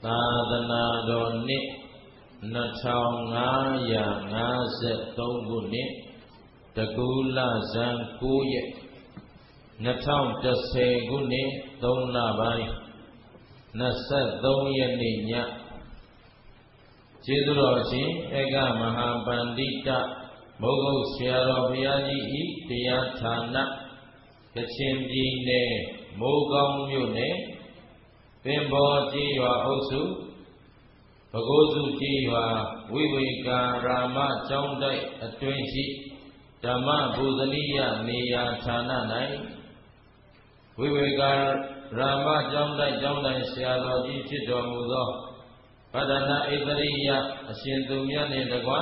သာသနာတော်နှစ်2553ခုနှစ်တကူလဇန်9ရက်2010ခုနှစ်3လပိုင်း23ရက်နေ့ညကျေးဇူးတော်ရှင်ဧကမဟာပန္တိတမိုးကုတ်ဆရာတော်ဘုရားကြီးဤတရားဌာနကချင်ပြည်နယ်မိုးကောင်းမြို့နယ်ပင်ဘောကြီးရွာအုပ်စုပဲခူးစုကြီးရွာဝိဝေကာရာမကျောင်းတိုက်အတွင်းရှိဓမ္မဘူဇနိယနေရာဌာန၌ဝိဝေကာရာမကျောင်းတိုက်ကျောင်းတိုင်ဆရာတော်ကြီးဖြစ်တော်မူသောဗဒနာဣတရိယအရှင်သူမြတ်နှင့်တကွ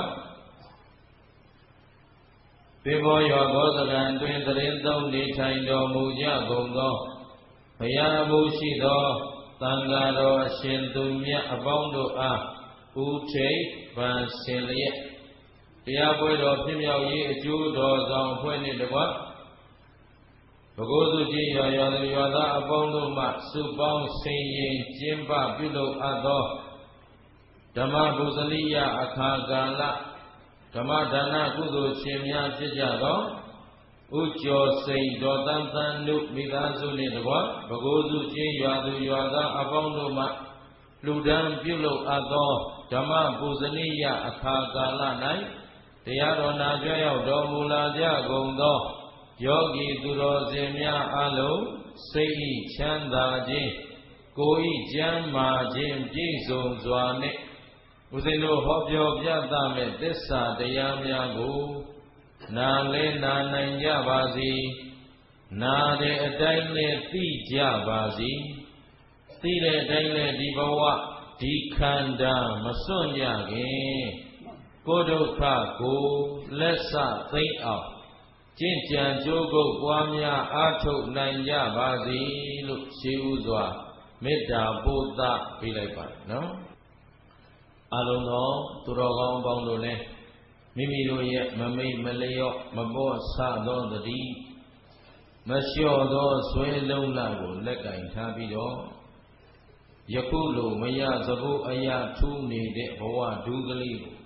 ပေဘောရွာဘောဇကံတွင်တရင်သုံးနေထိုင်တော်မူကြကုန်သောဘုရားအမှုရှိသောသံဃာတော်အရှင်သူမြတ်အပေါင်းတို့အားဥထိပ်ပန်ဆင်လျက်တရားပွဲတော်ဖြစ်မြောက်ရေးအကျိုးတော်ဆောင်အဖွဲ့နှင့်တကွပဲခူးစုကြီးရွာသူရွာသားအပေါင်းတို့မှစုပေါင်းဆင်ရင်ကျင်းပပြုလုပ်အပ်သောဓမ္မဘူဇနိယအခါကာလဓမ္မဒါနကုသိုလ်ရှင်များဖြစ်ကြသောဥကျော်စိန်ဒေါ်တန်းတန်းတို့မိသားစုနှင့်တကွပဲခူးစုကြီးရွာသူရွာသားအပေါင်းတို့မှလူဒန်းပြုလုပ်အပ်သောဓမ္မဘူဇနိယအခါကာလ၌တရားတော်နာကြွရောက်တော်မူလာကြကုန်သောယောဂီသူတော်စင်များအလုံးစိတ်ဤချမ်းသာခြင်းကိုယ်ဤကျမ်းမာခြင်းပြည့်စုံစွာနှင့်ဦးဇင်းတို့ဟောပြောပြသမဲ့သစ္စာတရားများကိုနာလဲနာနိုင်ကြပါစေနာတဲ့အတိုင်းနဲ့သိကြပါစေသိတဲ့အတိုင်းနဲ့ဒီဘဝဒီခန္ဓာမစွန့်ကြခင်ကိုယ်ဒုက္ခကိုလက်စသိမ့်အောင်ကျင့်ကြံကြိုးကုပ်ပွားများအားထုတ်နိုင်ကြပါစေလို့ရှေးဥစွာမေတ္တာပို့သပေးလိုက်ပါနော်အလုံးသောသူတော်ကောင်းပေါင်းတို့လည်းမိမိတို့ရဲ့မမိတ်မလျော့မပေါ့ဆသောတတိမလျှော့သောဆွဲလုံးလကိုလက်ကင်ထားပြီးတော့ယခုလိုမရသဘိုးအရာထူးနေတဲ့ဘဝဒုကလေးကို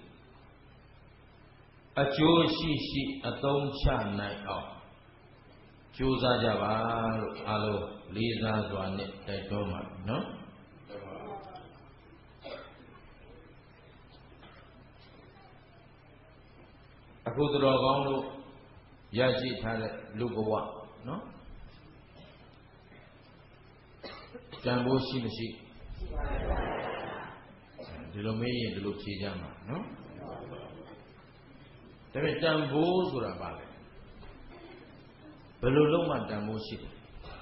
အကျိုးရှိရှိအသုံးချနိုင်အောင်ကြိုးစားကြပါလို့အားလုံးလေးစားစွာနဲ့တိုက်တွန်းပါနော်အခုတော်ကောင်းတို့ရရှိထားတဲ့လူဘဝနော်ကြံဖို့ရှိမရှိဒီလိုမေးရင်ဒီလိုဖြေကြမှာနော်ဒါပေမဲ့တန်ဖိုးဆိုတာပါလေဘယ်လိုလုံးမှတန်ဖိုးရှိတယ်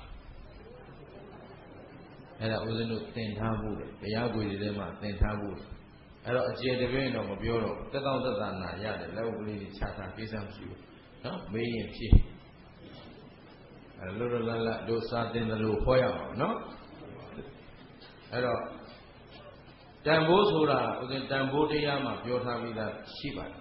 အဲ့ဒါဦးဇင်းတို့သင်ထားဖို့လေတရားကိုယ်တွေထဲမှာသင်ထားဖို့အဲ့တော့အကျေတပည့်တော့မပြောတော့တက်တောင့်တက်တာနာရတယ်လက်ဥပလေးချထားကိစ္စမရှိဘူးနော်မေးရင်ဖြေအဲ့လိုလိုလတ်တို့စာသင်တယ်လို့ဟောရအောင်နော်အဲ့တော့တန်ဖိုးဆိုတာဦးဇင်းတန်ဖိုးတရားမှာပြောထားပြီးသားရှိပါတယ်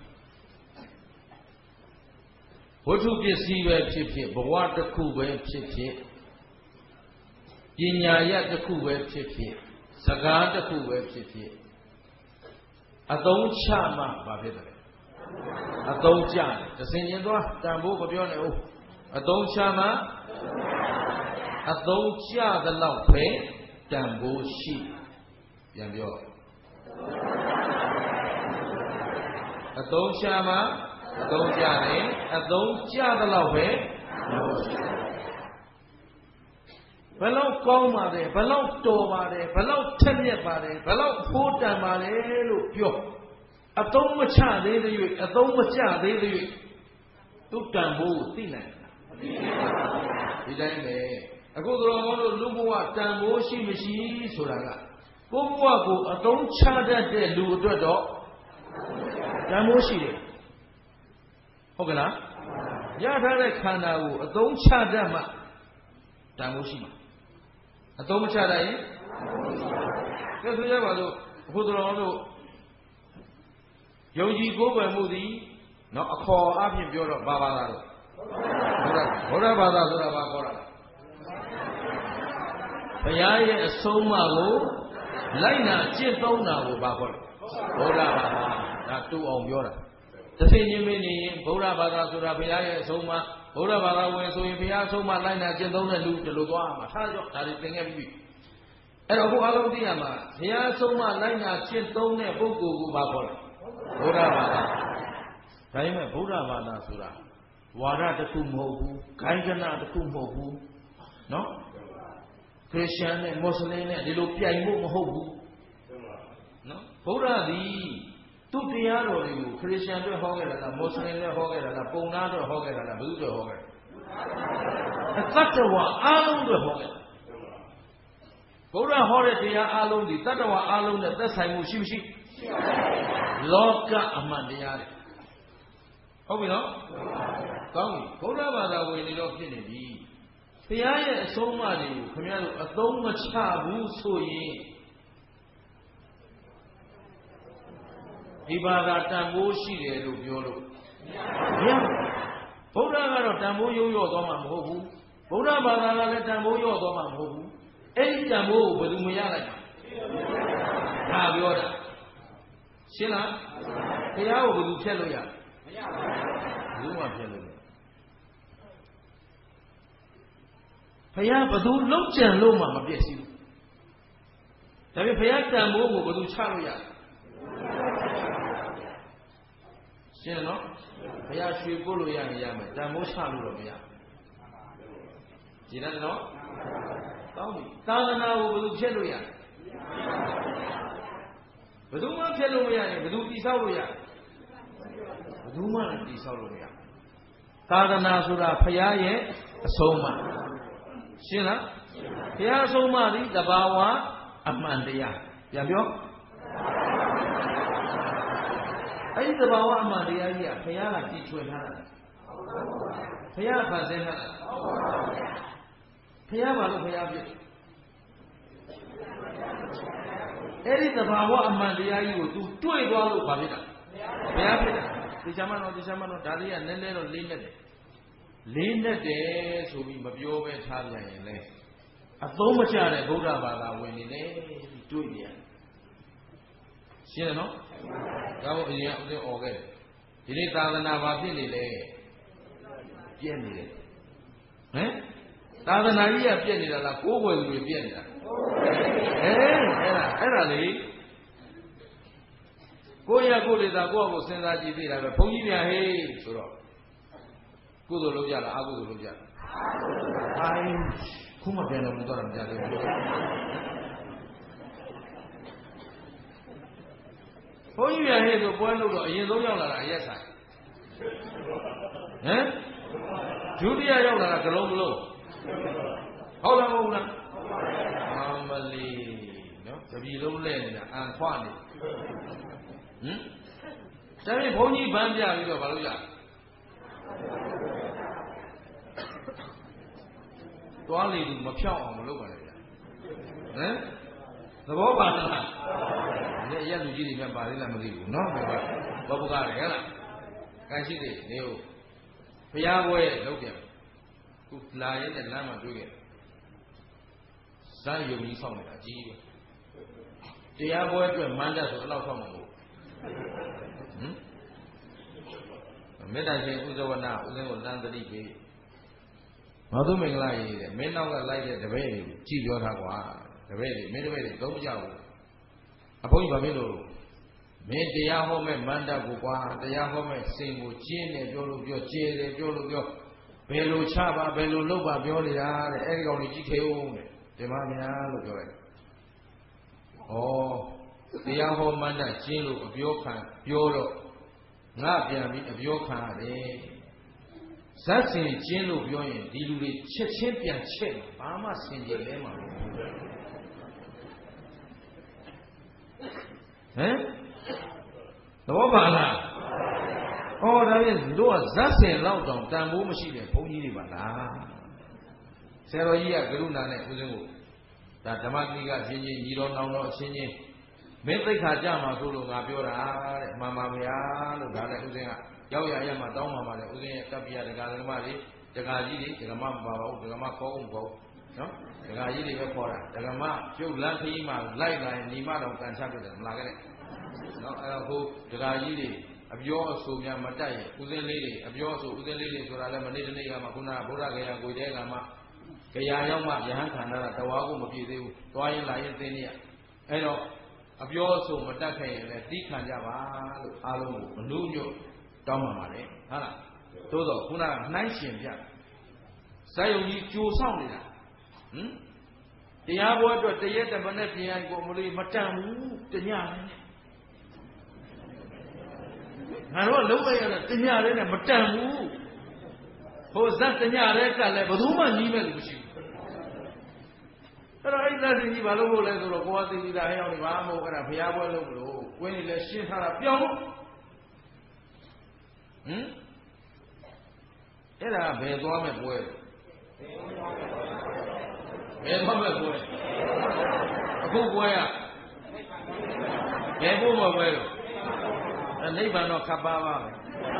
ဝတ္ထုပစ္စည်းပဲဖြစ်ဖြစ်ဘဝတစ်ခုပဲဖြစ်ဖြစ်ပညာရတစ်ခုပဲဖြစ်ဖြစ်စကားတစ်ခုပဲဖြစ်ဖြစ်အသုံးချမှဘာဖြစ်တယ်အသုံးချတယ်တစင်ချင်းသွားတန်ဖိုးမပြောနဲ့ဟုတ်အသုံးချမှအသုံးချသလောက်ပဲတန်ဖိုးရှိပြန်ပြောအသုံးချမှအသုံးချတယ်အသုံးချသလောက်ပဲဘယ်လောက်ကောင်းပါတယ်ဘယ်လောက်တော်ပါတယ်ဘယ်လောက်ထက်မြက်ပါတယ်ဘယ်လောက်ဖိုးတန်ပါတယ်လို့ပြောအသုံးမချသေးတဲ့၍အသုံးမချသေးတဲ့၍သူတန်ဖိုးကိုသိနိုင်တာမသိပါဘူးဒီတိုင်းပဲအခုတော်ကောင်းတို့လူဘဝတန်ဖိုးရှိမရှိဆိုတာကကိုယ့်ဘဝကိုအသုံးချတတ်တဲ့လူအတွက်တော့တန်ဖိုးရှိတယ်ဟုတ်ကလားရထားတဲ့ခန္ဓာကိုအသုံးချတတ်မှတန်ဖိုးရှိမှာအသုံးမချတတ်ရင်ကဲဆိုရပါစို့အခုတော်တို့ယုံကြည်ကိုးကွယ်မှုသည်နော်အခေါ်အပြင်ပြောတော့ဘာသာတော့ဘုရားဘာသာဆိုတာဘာခေါ်တာဘုရားရဲ့အဆုံးအမကိုလိုက်နာကျင့်သုံးတာကိုဘာခေါ်လဲဗုဒ္ဓဘာသာဒါတူအောင်ပြောတာတစ်သိချင်းမင်းနေရင်ဗုဒ္ဓဘာသာဆိုတာဘုရားရဲ့အဆုံးအမဗုဒ္ဓဘာသာဝင်ဆိုရင်ဘုရားအဆုံးအမလိုက်နာကျင့်သုံးတဲ့လူဒီလိုသွားမှာထားကြောဒါတွေသင်ခဲ့ပြီအဲ့တော့ဘုရားလုံးသိရမှာဘုရားအဆုံးအမလိုက်နာကျင့်သုံးတဲ့ပုဂ္ဂိုလ်ကိုဘာခေါ်လဲဗုဒ္ဓဘာသာဒါပေမဲ့ဗုဒ္ဓဘာသာဆိုတာဝါဒတစ်ခုမဟုတ်ဘူးဂိုင်းကနတစ်ခုမဟုတ်ဘူးနော်ခရစ်ယာန်နဲ့မွတ်စလင်နဲ့ဒီလိုပြိုင်ဖို့မဟုတ်ဘူးနော်ဗုဒ္ဓသည်သူ့တရားတော်တွေကိုခရစ်ယာန်တွေဟောခဲ့တာလားမွတ်စလင်တွေဟောခဲ့တာလားပုံနာတွေဟောခဲ့တာလားဘယ်သူတွေဟောခဲ့သတ္တဝါအားလုံးတွေဟောခဲ့ဗုဒ္ဓဟောတဲ့တရားအားလုံးဒီတတ္တဝါအားလုံးနဲ့သက်ဆိုင်မှုရှိမရှိရှိပါဘူးလောကအမှန်တရားတွေဟုတ်ပြီနော်ကောင်းပြီဗုဒ္ဓဘာသာဝင်တွေတော့ဖြစ်နေပြီဘုရားရဲ့အဆုံးအမတွေကိုခင်ဗျားတို့အသုံးမချဘူးဆိုရင်ဒီဘာသာတန်ဖိုးရှိတယ်လို့ပြောလို့မရဘူးဗုဒ္ဓကတော့တန်ဖိုးရိုးရော့သွားမှာမဟုတ်ဘူးဗုဒ္ဓဘာသာကလည်းတန်ဖိုးရော့သွားမှာမဟုတ်ဘူးအဲ့ဒီတန်ဖိုးကိုဘယ်သူမရလိုက်ဒါပြောတာရှင်းလားဘုရားကိုဘယ်သူဖျက်လို့ရမရဘူးဘယ်သူမှဖျက်လို့ဘုရားဘသူလုံးကြံလို့မှမပြည့်စည်ဘူးဒါပေမဲ့ဘုရားတန်ဖိုးကိုဘသူချလို့ရရှင်းနော်ဘုရားရွှေပို့လို့ရရင်ရမယ်တန်ဖိုးချလို့တော့မရဒီนั้นနော်ကောင်းပြီသာသနာကိုဘသူဖျက်လို့ရဘသူမှဖျက်လို့မရရင်ဘသူတိဆောက်လို့ရဘသူမှလည်းတိဆောက်လို့မရသာသနာဆိုတာဘုရားရဲ့အဆုံးအမရှင်းလားဘုရားအဆုံးအမသည်တဘာဝအမှန်တရားပြန်ပြောအဲ့ဒီတဘာဝအမှန်တရားကြီးကဘုရားကတည်ထွင်ထားတာဘုရားဖန်ဆင်းထားတာဘုရားဘာလို့ဘုရားဖြစ်အဲ့ဒီတဘာဝအမှန်တရားကြီးကို तू တွေ့သွားလို့ဘာဖြစ်တာဘုရားဖြစ်တာဒီချမ်းမတော့ဒါလေးကနည်းနည်းတော့လေးနဲ့တယ်လေးနဲ့တယ်ဆိုပြီးမပြောပဲထားပြန်ရင်လေအသုံးမချတဲ့ဗုဒ္ဓဘာသာဝင်နေတယ်တွေ့နေရရှင်းတယ်နော်ဒါမို့အရင်ကဥစဉ်អော်ခဲ့တယ်ဒီနေ့သာသနာဘာဖြစ်နေလဲပြည့်နေတယ်ဟမ်သာသနာကြီးကပြည့်နေတာလားကိုးကွယ်သူတွေပြည့်နေတာအဲ့ဒါလေကိုယ့်ရကိုယ်လေသာကိုယ့်အကိုစဉ်းစားကြည့်သေးတာပဲဘုန်းကြီးများဟေးဆိုတော့ကုသိုလ်လုပ်ကြလားအကုသိုလ်လုပ်ကြလားအိုင်းခုမှပြန်လို့မတော်တာမကြသေးဘူးဘုန်းကြီးများဟေးဆိုပွဲလို့တော့အရင်ဆုံးရောက်လာတာအရက်ဆိုင်ဟမ်ဒုတိယရောက်လာတာကလုံးကလုံးဟုတ်လားမဟုတ်လားအမလီနော်တပီလုံးလဲနေတာအန်ခွနေဟမ်ဒါပေမဲ့ဘုန်းကြီးဗန်းပြပြီးတော့မလုပ်ရတွားလေသူမဖြောက်အောင်မလုပ်ပါနဲ့ဗျာဟမ်သဘောပါလားဒီရက်လူကြီးတွေမြတ်ပါသေးလားမသိဘူးနော်ဘောပကားတယ်ဟဲ့လားကန်ရှိသေးနေဟုတ်ဘုရားပွဲလုပ်ပြန်ခုလာရဲတဲ့လမ်းမှာတွေ့ခဲ့ဇာယုံကြီးဆောက်နေတာအကြီးပဲတရားပွဲအတွက်မန္တဆိုအဲ့လောက်ဆောက်မှာမဟုတ်မေတ္တာရှင်ဥဇဝနာဥစဉ်ကိုလမ်းသတိပေးဘာသူမင်္ဂလာရေးတဲ့မင်းနောက်ကလိုက်တဲ့တပည့်တွေကိုကြည်ပြောထားကွာတပည့်တွေမင်းတပည့်တွေသုံးမကြဘူးအဘုန်းကြီးဘာဖြစ်လို့မင်းတရားဟောမဲ့မန္တကိုကွာတရားဟောမဲ့စင်ကိုကျင်းတယ်ပြောလို့ပြောကျဲတယ်ပြောလို့ပြောဘယ်လိုချပါဘယ်လိုလုပ်ပါပြောနေတာတဲ့အဲ့ဒီကောင်ကြီးကြည့်ခေဦးတဲ့ဒီမှာများလို့ပြောလိုက်ဩတရားဟောမန္တကျင်းလို့အပြောခံပြောတော့ငါပြန်ပြီးအပြောခံရတယ်ဇတ်စင်ကျင်းလို့ပြောရင်ဒီလူတွေချက်ချင်းပြန်ချက်ဘာမှစင်ကြယ်လဲမှာဟမ်သဘောပါလားဩဒါဖြင့်တို့ကဇတ်စင်လောက်တောင်တန်ဖိုးမရှိတဲ့ဘုန်းကြီးတွေပါလားဆရာတော်ကြီးကကရုဏာနဲ့ဦးဇင်းကိုဒါဓမ္မတိကအချင်းချင်းညီတော်နောင်တော်အချင်းချင်းမင်းသိက္ခာကြမှာဆိုလို့ငါပြောတာတဲ့မှန်ပါဗျာလို့ဒါလည်းဦးဇင်းကရောက်ရမှာတောင်းပါပါလေဦးဇင်းရဲ့ကပ္ပိယဒကာဒကမတွေဒကာကြီးတွေဒကမမပါပါဘူးဒကမခေါအောင်ခေါနော်ဒကာကြီးတွေပဲခေါ်တာဒကာမကျုပ်လမ်းခရီးမှာလိုက်လာရင်ညီမတော်ကန်ချပြတယ်မလားခဲ့နော်အဲ့တော့ဟိုဒကာကြီးတွေအပြောအဆိုများမတက်ရင်ဦးစင်းလေးတွေအပြောအဆိုဦးစင်းလေးတွေဆိုတာလည်းမနေ့တနေ့ကမှခုနကဗုဒ္ဓဂယာကိုတဲ့ကမှဂယာရောက်မှယဟန်ခန္ဓာကတဝါကိုမပြည့်သေးဘူးသွားရင်လာရင်သိနေရအဲ့တော့အပြောအဆိုမတက်ခဲ့ရင်လည်းတီးခံကြပါလို့အားလုံးကိုမနှုတ်ညွတ်တောင်းပန်ပါတယ်ဟုတ်လားသို့တော့ခုနကနှိုင်းရှင်ပြဇာယုံကြီးကြိုဆောင်နေတာတရားပွဲအတွက်တရက်တမနဲ့ပြင်ရင်ကိုမလို့မတန်ဘူးတညနဲ့ငါတို့ကလုံးလိုက်ရတာတညလေးနဲ့မတန်ဘူးဟိုဇက်တညလေးကလည်းဘယ်သူမှညီးမဲ့လို့မရှိဘူးအဲ့တော့အဲ့ဒါစင်ကြီးဘာလို့မို့လဲဆိုတော့ကိုယ်ကသိနေတာဟဲ့အောင်ဒီဘာမှမဟုတ်အဲ့ဒါဘုရားပွဲလို့မလို့ကိုယ်နေလဲရှင်းထားတာပြောင်းအဲ့ဒါဘယ်သွားမဲ့ပွဲဘယ်သွားမဲ့ပွဲအခုပွဲရဘယ်ဖို့မပွဲလို့နိဗ္ဗာန်တော့ခပ်ပါပါပဲ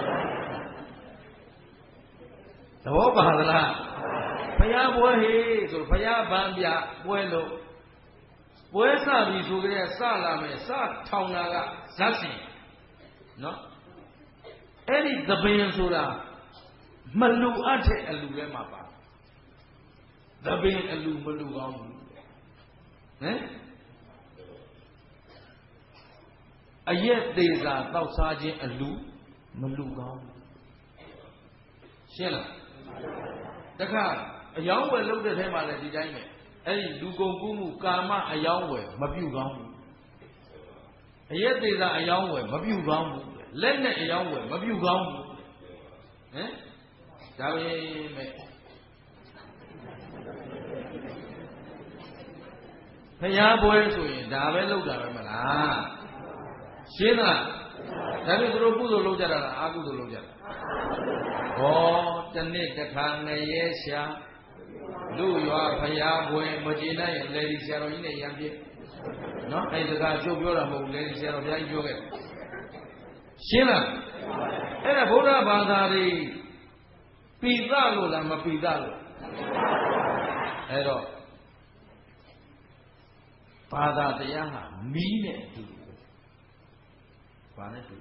သဘောပါသလားဘုရားပွဲဟေးဆိုဘုရားဗန်းပြပွဲလို့ပွဲစပြီဆိုကြတဲ့စလာမယ်စထောင်တာကဇတ်စီနော်အဲ့ဒီသဘင်ဆိုတာမလူအပ်တဲ့အလူထဲမှာပါသဘင်အလူမလူကောင်းဘူးဟမ်အရက်သေးစာတောက်စားခြင်းအလူမလူကောင်းဘူးရှင်းလားတခါအယောင်းဝယ်လုပ်တဲ့ထဲမှာလည်းဒီတိုင်းပဲအဲ့ဒီလူကုန်ကူးမှုကာမအယောင်းဝယ်မပြုကောင်းဘူးအရက်သေးစာအယောင်းဝယ်မပြုကောင်းဘူးလက်နဲ့အယောင်းဝယ်မပြုကောင်းဘူးဟမ်ဒါပဲမဲ့ဘုရားပွဲဆိုရင်ဒါပဲလုပ်တာပဲမလားရှင်းလားဒါပေမဲ့သူတို့ကုသိုလ်လုပ်ကြတာလားအကုသိုလ်လုပ်ကြတာဟောတနေ့တစ်ခါငရဲရှာလူရွာဘုရားပွဲမကျေနပ်ရင်လေဒီဆရာတော်ကြီးနဲ့ရံပြည့်နော်အဲ့ဒီစကားချုပ်ပြောတာမဟုတ်လေဒီဆရာတော်ဘုရားကြီးပြောခဲ့ရှင်းလားအဲ့ဒါဗုဒ္ဓဘာသာတွေပိသလို့လားမပိသလို့အဲ့တော့ဘာသာတရားဟာမီးနဲ့အတူဘာနဲ့တူ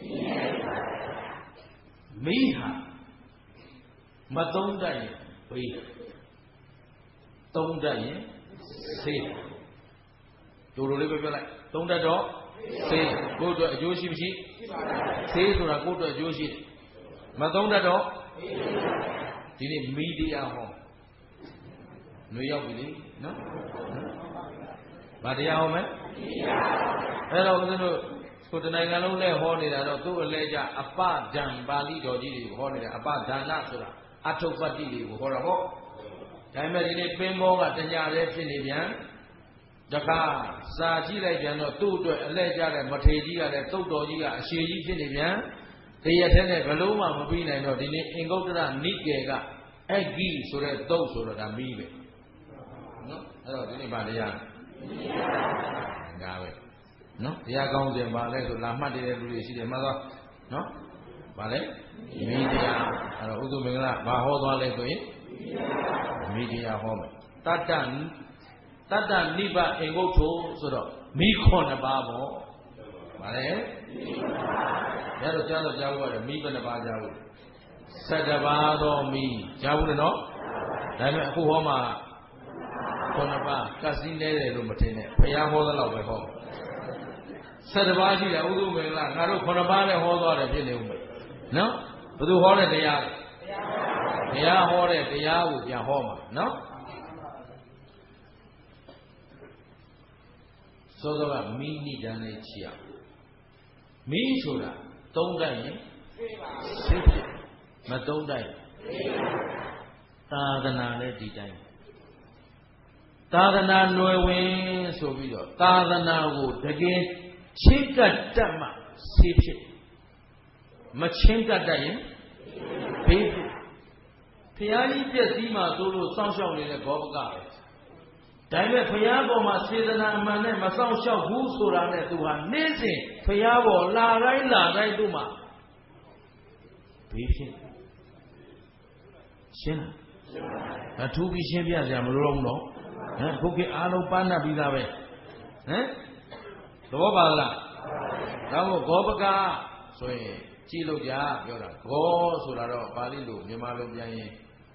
မီးဟာမသုံးတတ်ရင်ဘေးသုံးတတ်ရင်ဆေးတို့လိုလေးပဲပြောလိုက်သုံးတတ်တော့ဆေးကိုယ့်အတွက်အကျိုးရှိမရှိဆေးဆိုတာကိုယ့်အတွက်အကျိုးရှိတယ်မသုံးတတ်တော့ဒီနေ့မီးတရားဟောຫນွေရောက်ပြီလေနော်ဗာတရားဟောမယ်အဲ့တော့ဦးဇင်းတို့ကိုတနိုင်ငံလုံးလဲဟောနေတာတော့သူ့အလဲကြအပဒံပါဠိတော်ကြီးတွေကိုဟောနေတာအပဒါနဆိုတာအထုပ္ပတ္တိတွေကိုဟောတာဟောဒါပေမဲ့ဒီနေ့ပင်မောကတညာလဲဖြစ်နေပြန်တခါစာကြည့်လိုက်ပြန်တော့သူ့အတွက်အလဲကြတဲ့မထေကြီးကလည်းသုတ်တော်ကြီးကအရှည်ကြီးဖြစ်နေပြန်တရက်ထဲနဲ့ဘလို့မှမပြီးနိုင်တော့ဒီနေ့အင်္ဂုတ္တရနိကေကအဂ္ဂိဆိုတဲ့သုတ်ဆိုတော့ဒါမီးပဲနော်အဲ့တော့ဒီနေ့ဗာတရားဒါပဲနော်တရားကောင်းစဉ်ပါလဲဆိုလာမှတ်တဲ့လူတွေရှိတယ်မှတ်သွားနော်ဗာလဲမီးတရားအဲ့တော့ဥဒုမင်္ဂလာဘာဟောသွားလဲဆိုရင်မီးတရားဟောမယ်တတ္တနိဗ္ဗာန်အင်္ဂုတ္ထုဆိုတော့မီး9ပါးပေါ့ဗာလဲရတော့ကြားတော့ကြားဖို့ရတယ်မီးဘယ်နှပါးကြားဖို့17ပါးသောမီးကြားဘူးနော်ဒါပေမဲ့အခုဟောမှာ9ပါးကစီးနေတယ်လို့မထင်နဲ့ဘုရားဟောသလောက်ပဲဟော17ပါးရှိတယ်ဥဒုမင်္ဂလာငါတို့9ပါးနဲ့ဟောသွားတယ်ဖြစ်နေဦးမယ်နော်ဘယ်သူဟောတဲ့တရားလဲဘုရားဟောတဲ့တရားကိုပြန်ဟောမှာနော်သောသောကမိနိဒံနဲ့ချီအောင်မိဆိုတာသုံးတတ်ရင်သိဖြစ်မသုံးတတ်ရင်သာသနာလည်းဒီတိုင်းသာသနာຫນွယ်ဝင်ဆိုပြီးတော့သာသနာကိုတကယ်ချင်းကပ်တတ်မှသိဖြစ်မချင်းကပ်တတ်ရင်ဘေးဖြစ်ဘုရားကြီးပြည့်စည်မှသို့လို့စောင့်ရှောက်နေတဲ့ဘောပကပဲဒါပေမဲ့ဘုရားပေါ်မှာစေတနာအမှန်နဲ့မစောင့်ရှောက်ဘူးဆိုတာနဲ့သူဟာနေ့စဉ်ဘုရားပေါ်လာတိုင်းသူ့မှာဘေးဖြစ်ရှင်းလားထူးပြီးရှင်းပြစရာမလိုတော့ဘူးနော်ခုခေတ်အားလုံးပန်းနာပြီးသားပဲသဘောပါလားဒါမို့ဂောပကဆိုရင်ကြည့်လို့ကြပြောတာဂောဆိုတာတော့ပါဠိလိုမြန်မာလိုပြန်ရင်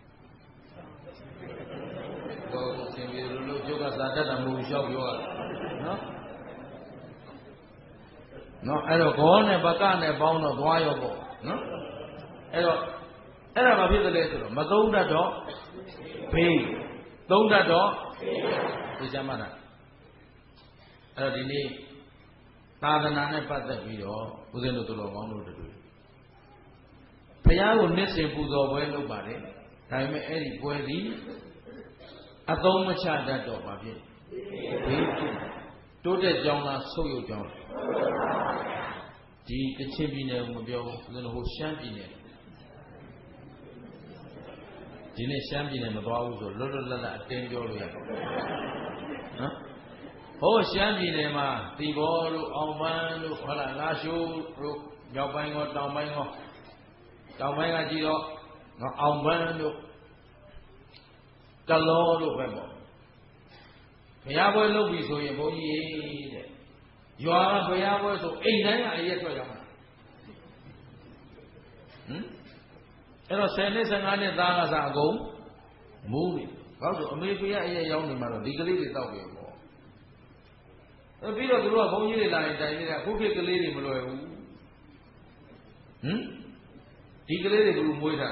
ဂောစင်ပြေလို့ကျုပ်ကသာတတ်တာမဟုတ်ရှောက်ပြောရနော်အဲ့တော့ဂောနဲ့ပကနဲ့ပေါင်းတော့သွားရောပေါ့နော်အဲ့တော့အဲ့ဒါဘာဖြစ်သလဲဆိုတော့မသုံးတတ်တော့ဘေးသုံးတတ်တော့သိချမှတ်တာအဲ့တော့ဒီနေ့သာသနာနဲ့ပတ်သက်ပြီးတော့ဦးဇင်းတို့တို့တော်ကောင်းတို့တို့ဘုရားကိုနှစ်စဉ်ပူဇော်ပွဲလုပ်ပါတယ်ဒါပေမဲ့အဲ့ဒီပွဲသည်အသုံးမချတတ်တော့ဘာဖြစ်ဘေးဖြစ်တိုးတက်ကြောင်းလားဆုတ်ယုတ်ကြောင်းဒီကချင်ပြည်နယ်ကိုမပြောဘူးဦးဇင်းတို့ဟိုရှမ်းပြည်နယ်ဒီနေ့ရှမ်းပြည်နယ်မသွားဘူးဆိုလွတ်လွတ်လပ်လပ်အတင်းပြောလို့ရတယ်နော်ဟိုရှမ်းပြည်နယ်မှာတီဘောတို့အောင်ပန်းတို့ဟုတ်လားလာရှိုးတို့မြောက်ပိုင်းကောတောင်ပိုင်းကောတောင်ပိုင်းကကြည့်တော့နော်အောင်ပန်းတို့ကလောတို့ပဲပေါ့ဘုရားပွဲလုပ်ပြီဆိုရင်ဘုန်းကြီးတဲ့ရွာကဘုရားပွဲဆိုအိမ်တိုင်းကအရက်ထွက်ရောက်မှာအဲ့တော့10နှစ်15နှစ်သားကစားအကုန်မူးနေဘာလို့ဆိုအမေဖေကအရက်ရောက်နေမှာတော့ဒီကလေးတွေတောက်ပြီပေါ့ပြီးတော့သူတို့ကဘုန်းကြီးတွေလာရင်တိုင်နေတာခုခေတ်ကလေးတွေမလွယ်ဘူးဒီကလေးတွေဘယ်လိုမွေးတာ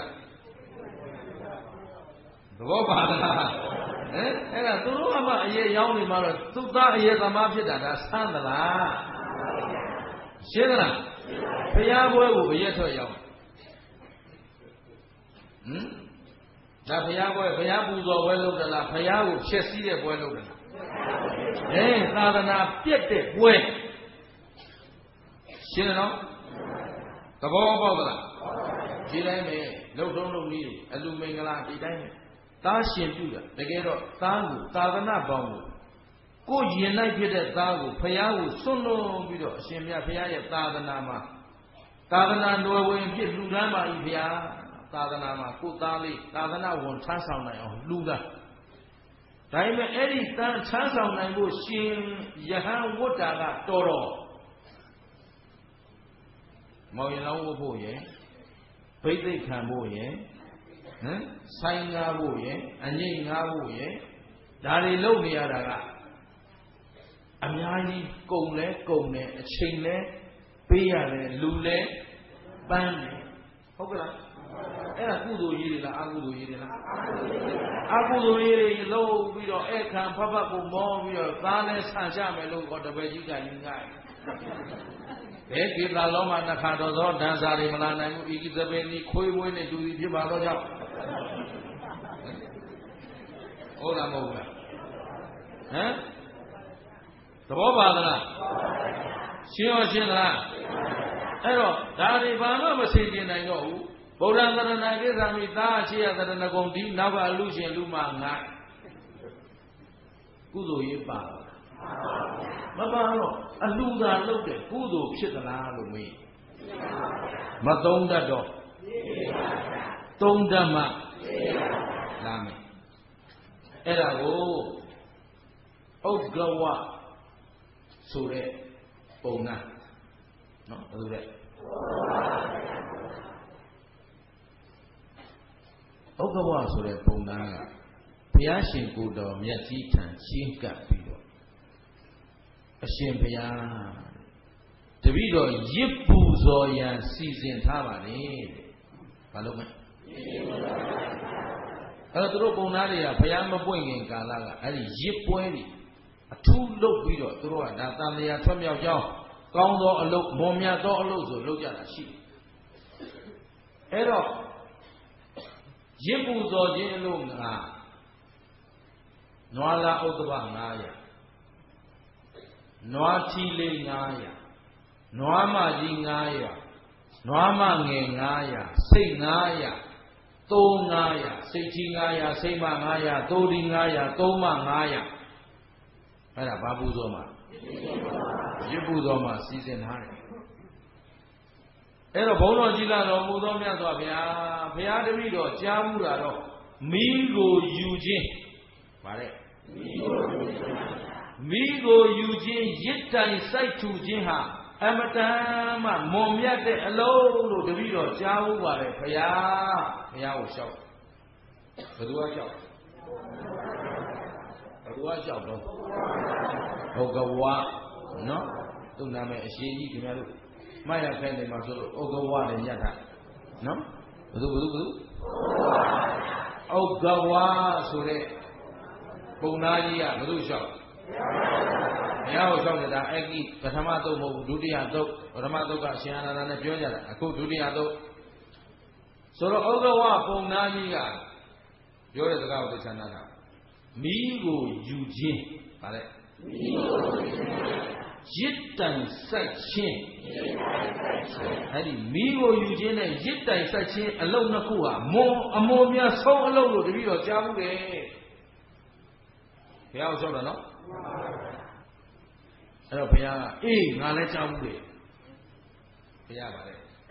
သဘောပါလားအဲ့ဒါသူတို့ကမှအရက်ရောက်နေမှာတော့သူသားအရက်သမားဖြစ်တာဒါဆန်းသလားရှင်းသလားဘုရားပွဲကိုအရက်ထွက်ရောက်ဒါဘုရားပွဲဘုရားပူဇော်ပွဲလုပ်တယ်လားဘုရားကိုဖျက်ဆီးတဲ့ပွဲလုပ်တယ်လားသာသနာပြည့်တဲ့ပွဲရှင်းတယ်နော်သဘောပေါက်သလားဒီတိုင်းပဲလှုပ်ထုံးလုပ်နည်းအလူမင်္ဂလာဒီတိုင်းပဲသားရှင်ပြုတာတကယ်တော့သားကိုသာသနာပေါင်းကိုရင်လိုက်ဖြစ်တဲ့သားကိုဘုရားကိုစွန့်လွန်ပြီးတော့အရှင်မြတ်ဘုရားရဲ့သာသနာမှာသာသနာတော်ဝင်ဖြစ်လူတန်းပါ၏ဘုရားသာသနာမှာကိုသားလေးသာသနာဝန်ထမ်းဆောင်နိုင်အောင်လူတာဒါပေမဲ့အဲ့ဒီတန်းထမ်းဆောင်နိုင်ဖို့ရှင်ယဟန်ဝတ္တာကတော်တော်မောင်ရင်လောင်းဝတ်ဖို့ရယ်ဘိသိက်ခံဖို့ရယ်ဆိုင်ငါဖို့ရယ်အငိတ်ငါဖို့ရယ်ဒါတွေလုပ်နေရတာကအများကြီးကုန်လဲကုန်တယ်အချိန်လဲပေးရတယ်လူလဲပန်းတယ်ဟုတ်ကဲ့လားအဲ့ဒါကုသိုလ်ကြီးတွေလားအကုသိုလ်ကြီးတွေလားအကုသိုလ်ကြီးတွေလုံးပြီးတော့အဲ့ခံဖတ်ကိုမောပြီးတော့သားနဲ့ဆန့်ချမယ်လို့ဟောတပည့်ကြီးကယူငါ့ဘယ်ကိတလောမှာနှခါတော်သောဒန်းစာတွေမလာနိုင်ဘူးဤကိသဘေနီခွေးမွေးနဲ့တူသည်ဖြစ်ပါတော့ကြောင့်ဟုတ်လားမဟုတ်လားသဘောပါသလားရှင်းရောရှင်းလားအဲ့တော့ဒါတွေဘာမှမသိကျင်နိုင်တော့ဘူးဗုဒ္ဓသရဏကိသမိသာရှိရသရဏဂုံဒီနောက်ကအလူရှင်လူမငါကုသိုလ်ရေးပါမပါတော့အလှူသာလုပ်တဲ့ကုသိုလ်ဖြစ်သလားလို့မေးမသုံးတတ်တော့သုံးတတ်မှလာမယ်အဲ့ဒါကိုဥဒ္ဒဝဆိုတဲ့ပုံနာနော်ဘယ်လိုလဲဥဒ္ဒဝဆိုတဲ့ပုံနာကဘုရားရှင်ကိုယ်တော်မြတ်ကြီးထံရှင်းကပ်ပြီးတော့အရှင်ဘုရားတပည့်တော်ရစ်ပူဇော်ရန်စီစဉ်ထားပါလေဘာလို့မလဲအဲ့တော့သူတို့ပုံသားတွေကဘုရားမပွင့်ခင်ကာလကအဲ့ဒီရစ်ပွဲတွေအထူးလုပ်ပြီးတော့သူတို့ကဒါတန်လျာထွက်မြောက်ကြောင်းကောင်းသောအလုပ်မွန်မြတ်သောအလုပ်ဆိုလုပ်ကြတာရှိတယ်အဲ့တော့ရစ်ပူဇော်ခြင်းအလို့ငါနွားလာဥဒ္ဒဘ900နွားထီလေး900နွားမကြီး900နွားမငယ်900စိတ်900သိုး900စိတ်ကြီး900စိတ်မ900သိုးဒီ900သုံးမ900အဲ့ဒါဘာပူဇော်မှာရစ်ပူဇော်မှာစီစဉ်ထားတယ်အဲ့တော့ဘုန်းတော်ကြီးလာတော်မူသောမြတ်စွာဘုရားဘုရားတပည့်တော်ကြားမှုတာတော့မီးကိုယူခြင်းဗါတဲ့မီးကိုယူခြင်းရစ်တိုင်စိုက်ထူခြင်းဟာအမတန်မှမွန်မြတ်တဲ့အလုံးလို့တပည့်တော်ကြားဦးပါတယ်ဘုရားဘုရားကိုလျှောက်ဘယ်သူကလျှောက်ဘယ်သူကလျှောက်တော့ဟုတ်ကဝါနော်သူ့နာမည်အရှိကြီးခင်ဗျားတို့မှတ်ရခိုင်းနေမှာဆိုလို့ဩကဝါလည်းညတ်တာနော်ဘယ်သူဩကဝါဆိုတဲ့ပုံနာကြီးကဘယ်သူလျှောက်ဘုရားကိုလျှောက်နေတာအဲ့ဒီပထမသုတ်မဟုတ်ဘူးဒုတိယသုတ်ပထမသုတ်ကအရှင်အာနန္ဒာနဲ့ပြောကြတာအခုဒုတိယသုတ်ဆိုတော့ဩကဝါပုံနာကြီးကပြောတဲ့စကားကိုသိချမ်းတာမီးကိုယူခြင်းဗါတဲ့ရစ်တိုင်စိုက်ခြင်းအဲ့ဒီမီးကိုယူခြင်းနဲ့ရစ်တိုင်စိုက်ခြင်းအလုံးနှစ်ခုဟာအမွန်များဆုံးအလုံးလို့တပည့်တော်ကြားဘူးတယ်ဘုရားကိုပြောတာနော်အဲ့တော့ဘုရားကအေးငါလည်းကြားဘူးတယ်ဘုရားပါလေ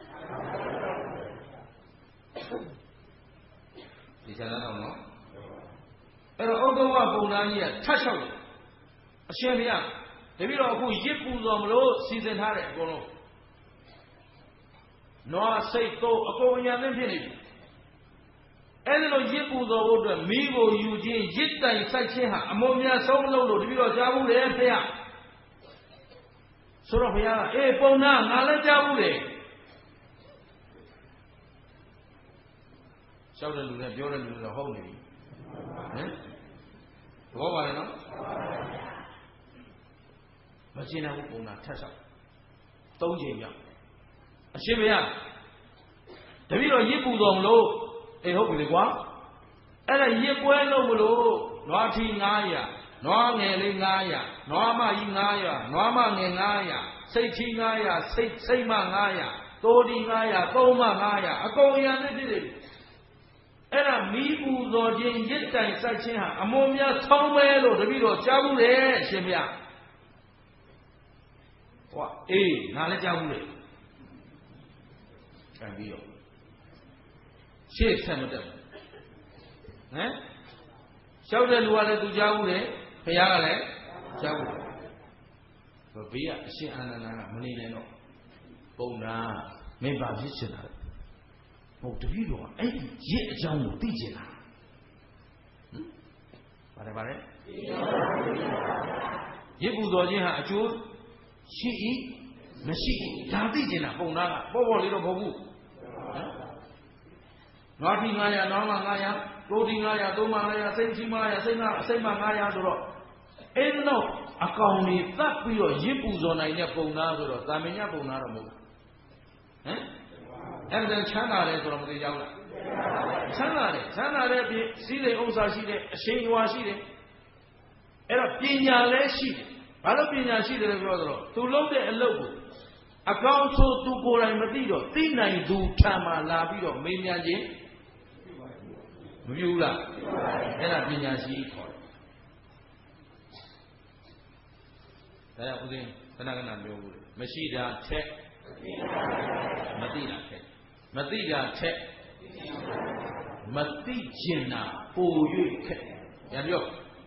ဒီချမ်းသာတော့နော်အဲ့တော့ဩဃဝပုံနာကြီးကထပ်လျှောက်တယ်အရှင်ဘုရားတပည့်တော်အခုရစ်ပူဇော်မလို့စီစဉ်ထားတယ်အကုန်လုံးနွားစိတ်သုံးအကုန်အညာသိဖြစ်နေပြီအဲ့ဒီလိုရစ်ပူဇော်ဖို့အတွက်မိကိုယူခြင်းရစ်တိုင်စိုက်ခြင်းဟာအမုံများဆုံးလို့တပည့်တော်ကြားဘူးလေဖေရဆိုတော့ဘုရားကအေးပုံနာငါလည်းကြားဘူးလေလျှောက်တဲ့လူနဲ့ပြောတဲ့လူတော့ဟုတ်နေပြီဟမ်ဘောပါလေနော်မရှင်းနိုင်ဘူးပုံနာထက်ဆောက်၃ချိန်မြောက်အရှင်ဘုရားတပည့်တော်ရစ်ပူတော်မလို့အေးဟုတ်ပြီလေကွာအဲ့ဒါရစ်ပွဲလို့မလို့နွားထီ900နွားငယ်လေး900နွားမကြီး900နွားမငယ်900စိတ်ထီ900စိတ်မ900တိုးတီ900သုံးမ900အကုန်ရံနေဖြစ်တယ်အဲ့ဒါမီးပူတော်ခြင်းရစ်တိုင်စိုက်ခြင်းဟာအမွန်များဆောင်းမဲလို့တပည့်တော်ကြားဘူးလေအရှင်ဘုရားဟောအေးငါလည်းကြားဘူးလေခံပြီးတော့ရှေ့ဆက်မတက်ဘူးဟမ်လျှောက်တဲ့လူကလည်းသူကြားဘူးလေဘုရားကလည်းကြားဘူးဆိုဘေးကအရှင်အာနန္ဒာကမနေနိုင်တော့ပုံနာမင်းပါဖြစ်ချင်တာဟုတ်တပည့်တော်ကအဲ့ဒီရစ်အကြောင်းကိုသိချင်တာဟမ်ပါတယ်ရစ်ပူတော်ခြင်းဟာအကျိုးရှိ၏မရှိ၏ဒါသိချင်တာပုံနာကပေါ့လေးတော့မဟုတ်ဘူးနွားထီ900နွားမ900တိုးထီ900သုံးမ900စိတ်ထီ900စိတ်မ900ဆိုတော့အဲ့တော့အကောင်ကြီးသတ်ပြီးတော့ရစ်ပူဇော်နိုင်တဲ့ပုံနာဆိုတော့သာမညပုံနာတော့မဟုတ်ဘူးဟမ်အဲ့ဒါချမ်းသာတယ်ဆိုတော့မသိကြဘူးလားချမ်းသာတဲ့အပြင်စီးတဲ့ဥစ္စာရှိတယ်အရှင်ရွာရှိတယ်အဲ့တော့ပညာလည်းရှိတယ်ဘာလို့ပညာရှိတယ်လဲပြောတော့သူလုပ်တဲ့အလုပ်ကိုအကောင်ဆိုသူကိုယ်တိုင်မသိတော့သိနိုင်သူထံမှာလာပြီးတော့မေးမြန်းခြင်းမပြုဘူးလားအဲ့ဒါပညာရှိခေါ်တယ်ဒါကြောင့်ဦးဇင်းခဏပြောဘူးလေမရှိတာထက်မသိတာထက်မသိတာထက်မသိကျင်တာပို၍ခက်ပြန်ပြော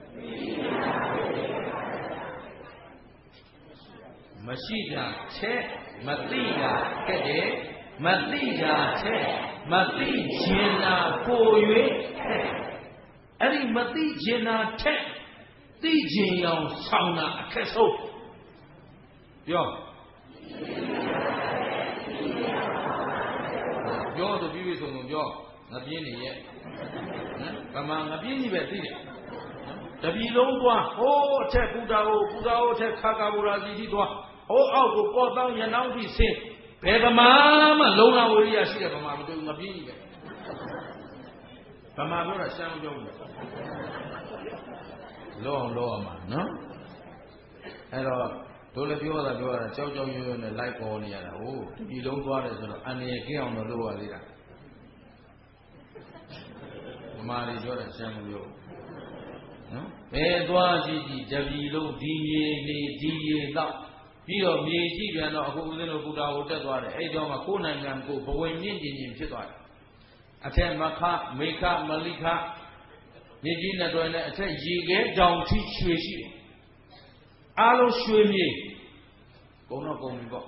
မရှိတာထက်မသိတာခက်တယ်မသိတာထက်မသိကျင်တာပို၍ခက်အဲ့ဒီမသိကျင်တာထက်သိကျင်အောင်ဆောင်တာအခက်ဆုံးပြောဆိုပြီးဆုံးပြောငပြင်းနေရဲ့ဗမာငပြင်းကြီးပဲသိတယ်တပီလုံးသွားဟိုးအထက်ပူတာဟိုအထက်ခါကာဘူရာစီကြီးသွားဟိုးအောက်ကိုပေါ်တောင်းရနောင်းပြီးဆင်းဘယ်ဗမာမှလုံလာဝိရိယရှိတဲ့ဗမာမတွေ့ဘူးငပြင်းကြီးပဲဗမာပြောတာရှမ်းမပြောဘူးလောအောင်လောအောင်မှာနော်အဲ့တော့တို့လည်းပြောတာကြောက်ရွံ့နဲ့လိုက်ပေါ်နေရတာဟုတ်ဒီလုံးသွားတယ်ဆိုတော့အန္တရာယ်ကင်းအောင်တော့လုပ်ရသေးတာဓမ္မတွေပြောတာရှမ်းမပြောနော်ဘယ်သွားကြည့်တပြီလုံးဒီရေနေဒီရေတော့ပြီးတော့မြေကြည့်ပြန်တော့အခုဦးဇင်းတို့ဘုရားကိုတက်သွားတယ်အဲ့တော့မှကိုယ်နိုင်ငံကိုဘဝင်မြင့်ကျင်ဖြစ်သွားတယ်အထက်မခမေခမလိခမြေကြီးနဲ့တွင်နဲ့အထက်ရေခဲတောင်ထိရွှေရှိတယ်အားလုံးရွှေမြေကုန်တော့ကုန်ပြီပေါ့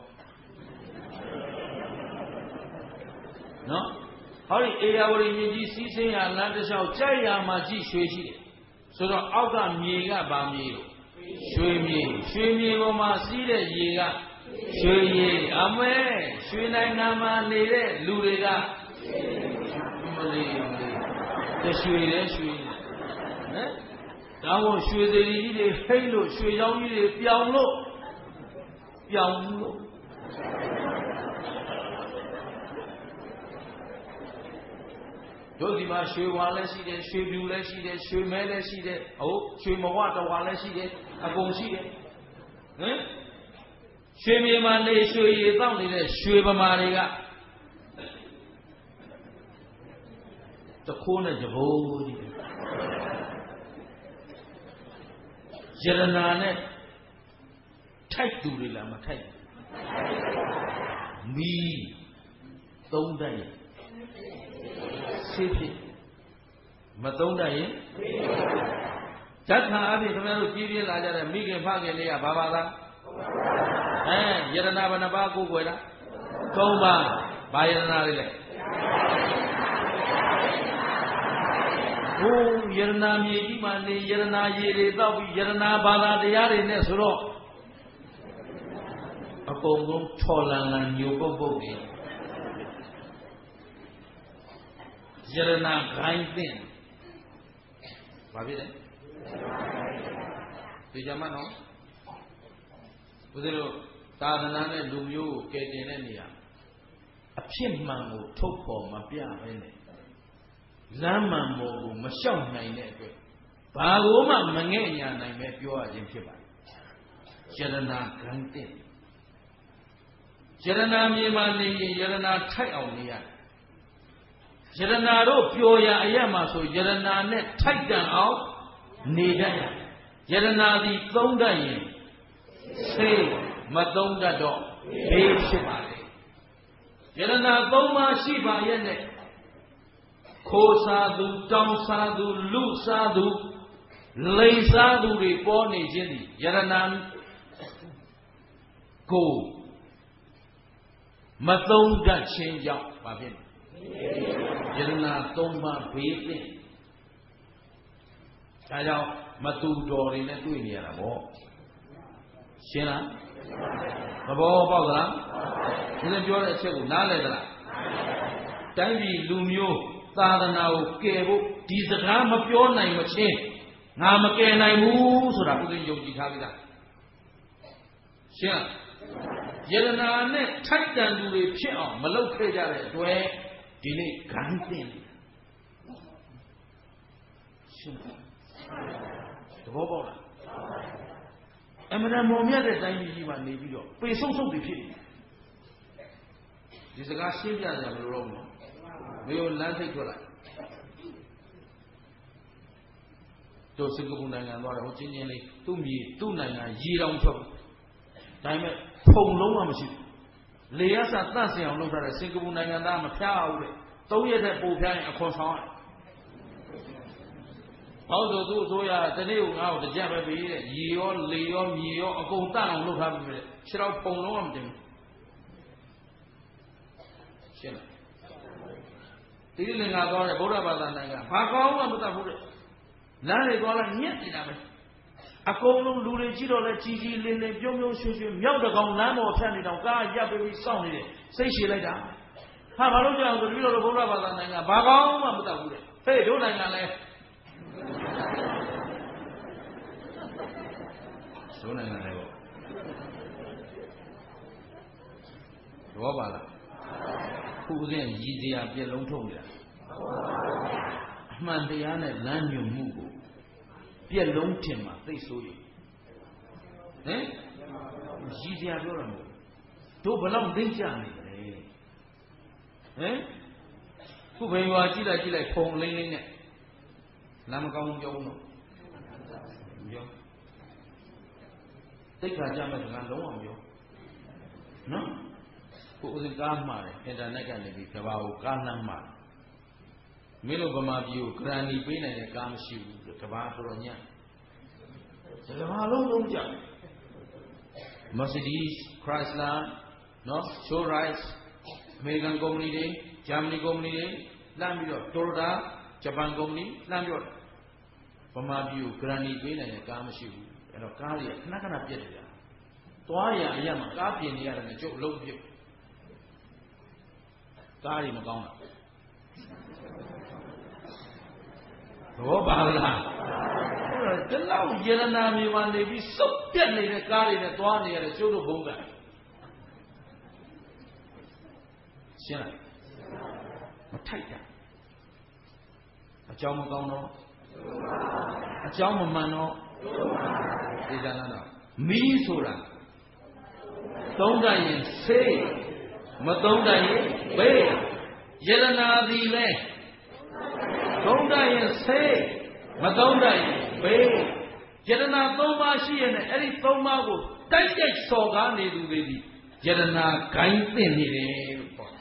နော်ဟောဒီအေယာဝတီမြေကြီးစီးဆင်းရလမ်းတစ်လျှောက်ကြိုက်ရမှာကြည့်ရွှေရှိတယ်ဆိုတော့အောက်ကမြေကဗာမြေလို့ရွှေမြေပေါ်မှာစီးတဲ့ရေကရွှေရေအမဲရွှေနိုင်ငံမှာနေတဲ့လူတွေကမလေးတရွှေတယ်ရွှေနော်ဒါမို့ရွှေသေးကြီးတွေဖိတ်လို့ရွှေချောင်းကြီးတွေပြောင်းလို့တို့ဒီမှာရွှေဝါလည်းရှိတယ်ရွှေပြူလည်းရှိတယ်ရွှေမဲလည်းရှိတယ်ဟုတ်ရွှေမဝတဝါလည်းရှိတယ်အကုန်ရှိတယ်ဟင်ရွှေမြေမှာနေရွှေရည်တောက်နေတဲ့ရွှေဗမာတွေကတခိုးနဲ့တဘိုးကြီးယရနာနဲ့ထိုက်သူတွေလားမထိုက်မီးသုံးတတ်ရင်ဆေးဖြစ်မသုံးတတ်ရင်ဓာတ်ခံအပြင်ခင်ဗျားတို့ကြီးပြင်းလာကြတဲ့မိခင်ဖခင်တွေကဘာပါလားယရနာဘယ်နှပါးကိုယ်ွယ်လား၃ပါးဘာယရနာတွေလဲဟိုယရနာမြေကြီးမှာနေယရနာရေတွေတောက်ပြီးယရနာဘာသာတရားတွေနဲ့ဆိုတော့အကုန်လုံးချော်လန်လန်ညိုပုတ်ပုတ်နေယရနာခိုင်းတဲ့ဘာဖြစ်လဲဒီကြမှာနော်ဦးဇင်းတို့သာသနာနဲ့လူမျိုးကိုကယ်တင်တဲ့နေရာအဖြစ်မှန်ကိုထုတ်ဖော်မပြဘဲနဲ့လမ်းမှန်ပေါ်ကိုမလျှောက်နိုင်တဲ့အတွက်ဘာကိုမှမငဲ့ညာနိုင်ပဲပြောရခြင်းဖြစ်ပါတယ်ယရနာခိုင်းတဲ့ယရနာမြေမှာနေရင်ယရနာထိုက်အောင်နေရတယ်ယရနာတို့ပျော်ရာအရမှာဆိုယရနာနဲ့ထိုက်တန်အောင်နေတတ်ရတယ်ယရနာသည်သုံးတတ်ရင်ဆေးမသုံးတတ်တော့ဘေးဖြစ်ပါလေယရနာသုံးပါးရှိပါရဲ့နဲ့ခိုးစားသူတောင်းစားသူလူစားသူလိန်စားသူတွေပေါ်နေခြင်းသည်ယရနာကိုမသုံးတတ်ခြင်းကြောင့်ဘာဖြစ်လဲယရနာသုံးပါးဘေးသင့်ဒါကြောင့်မတူတော်တွေနဲ့တွေ့နေရတာပေါ့ရှင်းလားသဘောပေါက်သလားဒီလိုပြောတဲ့အချက်ကိုနားလည်သလားတိုင်းပြည်လူမျိုးသာသနာကိုကယ်ဖို့ဒီစကားမပြောနိုင်မချင်းငါမကယ်နိုင်ဘူးဆိုတာဦးဇင်းယုံကြည်ထားပြီလားရှင်းလားယရနာနဲ့ထိုက်တန်သူတွေဖြစ်အောင်မလုပ်ခဲ့ကြတဲ့အတွက်ဒီနေ့ဂန်းတင်ရှင်းလားသဘောပေါက်လားအမှန်တန်မော်မြတ်တဲ့တိုင်းပြည်ကြီးမှာနေပြီးတော့ပေဆုပ်ဆုပ်တွေဖြစ်နေဒီစကားရှင်းပြကြမလို့တော့ဘူးမျိုးလမ်းထိတ်ထွက်လိုက်တို့စင်ကာပူနိုင်ငံသွားတယ်ဟိုချင်းချင်းလေးသူ့မြေသူ့နိုင်ငံရေတောင်ထွက်ဒါပေမဲ့ဖုံလုံးမှမရှိဘူးလေရစတန့်စင်အောင်လုပ်ထားတဲ့စင်ကာပူနိုင်ငံသားမဖျားအောင်လေ3ရက်တဲ့ပို့ဖျားရင်အခွန်ဆောင်ရတယ်ဟောဆိုသူ့အစိုးရတနေ့ကငါ့ကိုတကြက်ပဲပေးတဲ့ရေရောလေရောမြေရောအကုန်တန့်အောင်လုပ်ထားပြီတဲ့ခြေတော့ဖုံလုံးမှမတင်ဘူးရှင်းလားတိရိလင်္ကာသွားတဲ့ဗုဒ္ဓဘာသာနိုင်ငံဘာကောင်းမှမတတ်ဘူးတဲ့လမ်းတွေသွားလိုက်ညက်နေတာပဲအကုန်လုံးလူတွေကြည့်တော့လဲကြီးကြီးလင်းလင်းပြုံးပြုံးရွှင်ရွှင်မြောက်တကောင်လမ်းပေါ်ဖြတ်နေတော့ကားရပ်ပြီးစောင့်နေတယ်စိတ်ရှည်လိုက်တာဟာဘာလို့ကြောင်ဆိုပြီးတော့ဗုဒ္ဓဘာသာနိုင်ငံဘာကောင်းမှမတတ်ဘူးတဲ့ဟေးတို့နိုင်ငံလဲတို့နိုင်ငံလဲပေါ့တော့ပါလားခုဦးဇင်းရည်စရာပြက်လုံးထုတ်နေတာအမှန်တရားနဲ့လမ်းညွှန်မှုကိုပြက်လုံးထင်မှာသိဆိုးရဟင်ရည်စရာပြောတာမဟုတ်တို့ဘလောက်သိကြနေတယ်ဟင်ခုဘယ်ရွာကြည့်လိုက်ဖုံလိမ့်လိမ့်နဲ့လမ်းမကောင်းပြောဘူးနော်ပြောသိက္ခာကြမဲ့ကလုံးဝမပြောနော်ကိုဦးစင်ကားမှာတယ်အင်တာနက်ကနေပြီးကဘာကိုကားနှမ်းမှာမင်းတို့ဗမာပြည်ကိုဂရန်နီပေးနိုင်တဲ့ကားမရှိဘူးတဘာတော်တော်ညံ့တဘာလုံးလုံးကြ Mercedes Chrysler နော် Rolls-Royce American company တွေ Germany company တွေလမ်းပြီးတော့ Toyota Japan company လမ်းပြီးတော့ဗမာပြည်ကိုဂရန်နီပေးနိုင်တဲ့ကားမရှိဘူးအဲ့တော့ကားတွေကခဏခဏပြက်တယ်သွားရအရမှာကားပြင်နေရတယ်နဲ့ကျုပ်အလုံးပြစ်ကားတွေမကောင်းတာဘောပါလားဒီလောက်ယေရနာမြေမှာနေပြီးစုပ်ပြက်နေတဲ့ကားတွေနဲ့သွားနေရတဲ့ကျုပ်တို့ဘုံကရှင်းလားမထိုက်တာအကြောင်းမကောင်းတော့အကြောင်းမမှန်တော့ဒီကနေ့တော့မီးဆိုတာသုံးတတ်ရင်ဆေးမသုံးတတ်ရင်ဘေးယေရနာသည်လဲသုံးတတ်ရင်ဆေးမသုံးတတ်ရင်ဘေးယေရနာ၃ပါးရှိရင်အဲ့ဒီ၃ပါးကိုတိုက်တိုက်စော်ကားနေသူတွေဒီယေရနာဂိုင်းသိနေတယ်လို့ပြော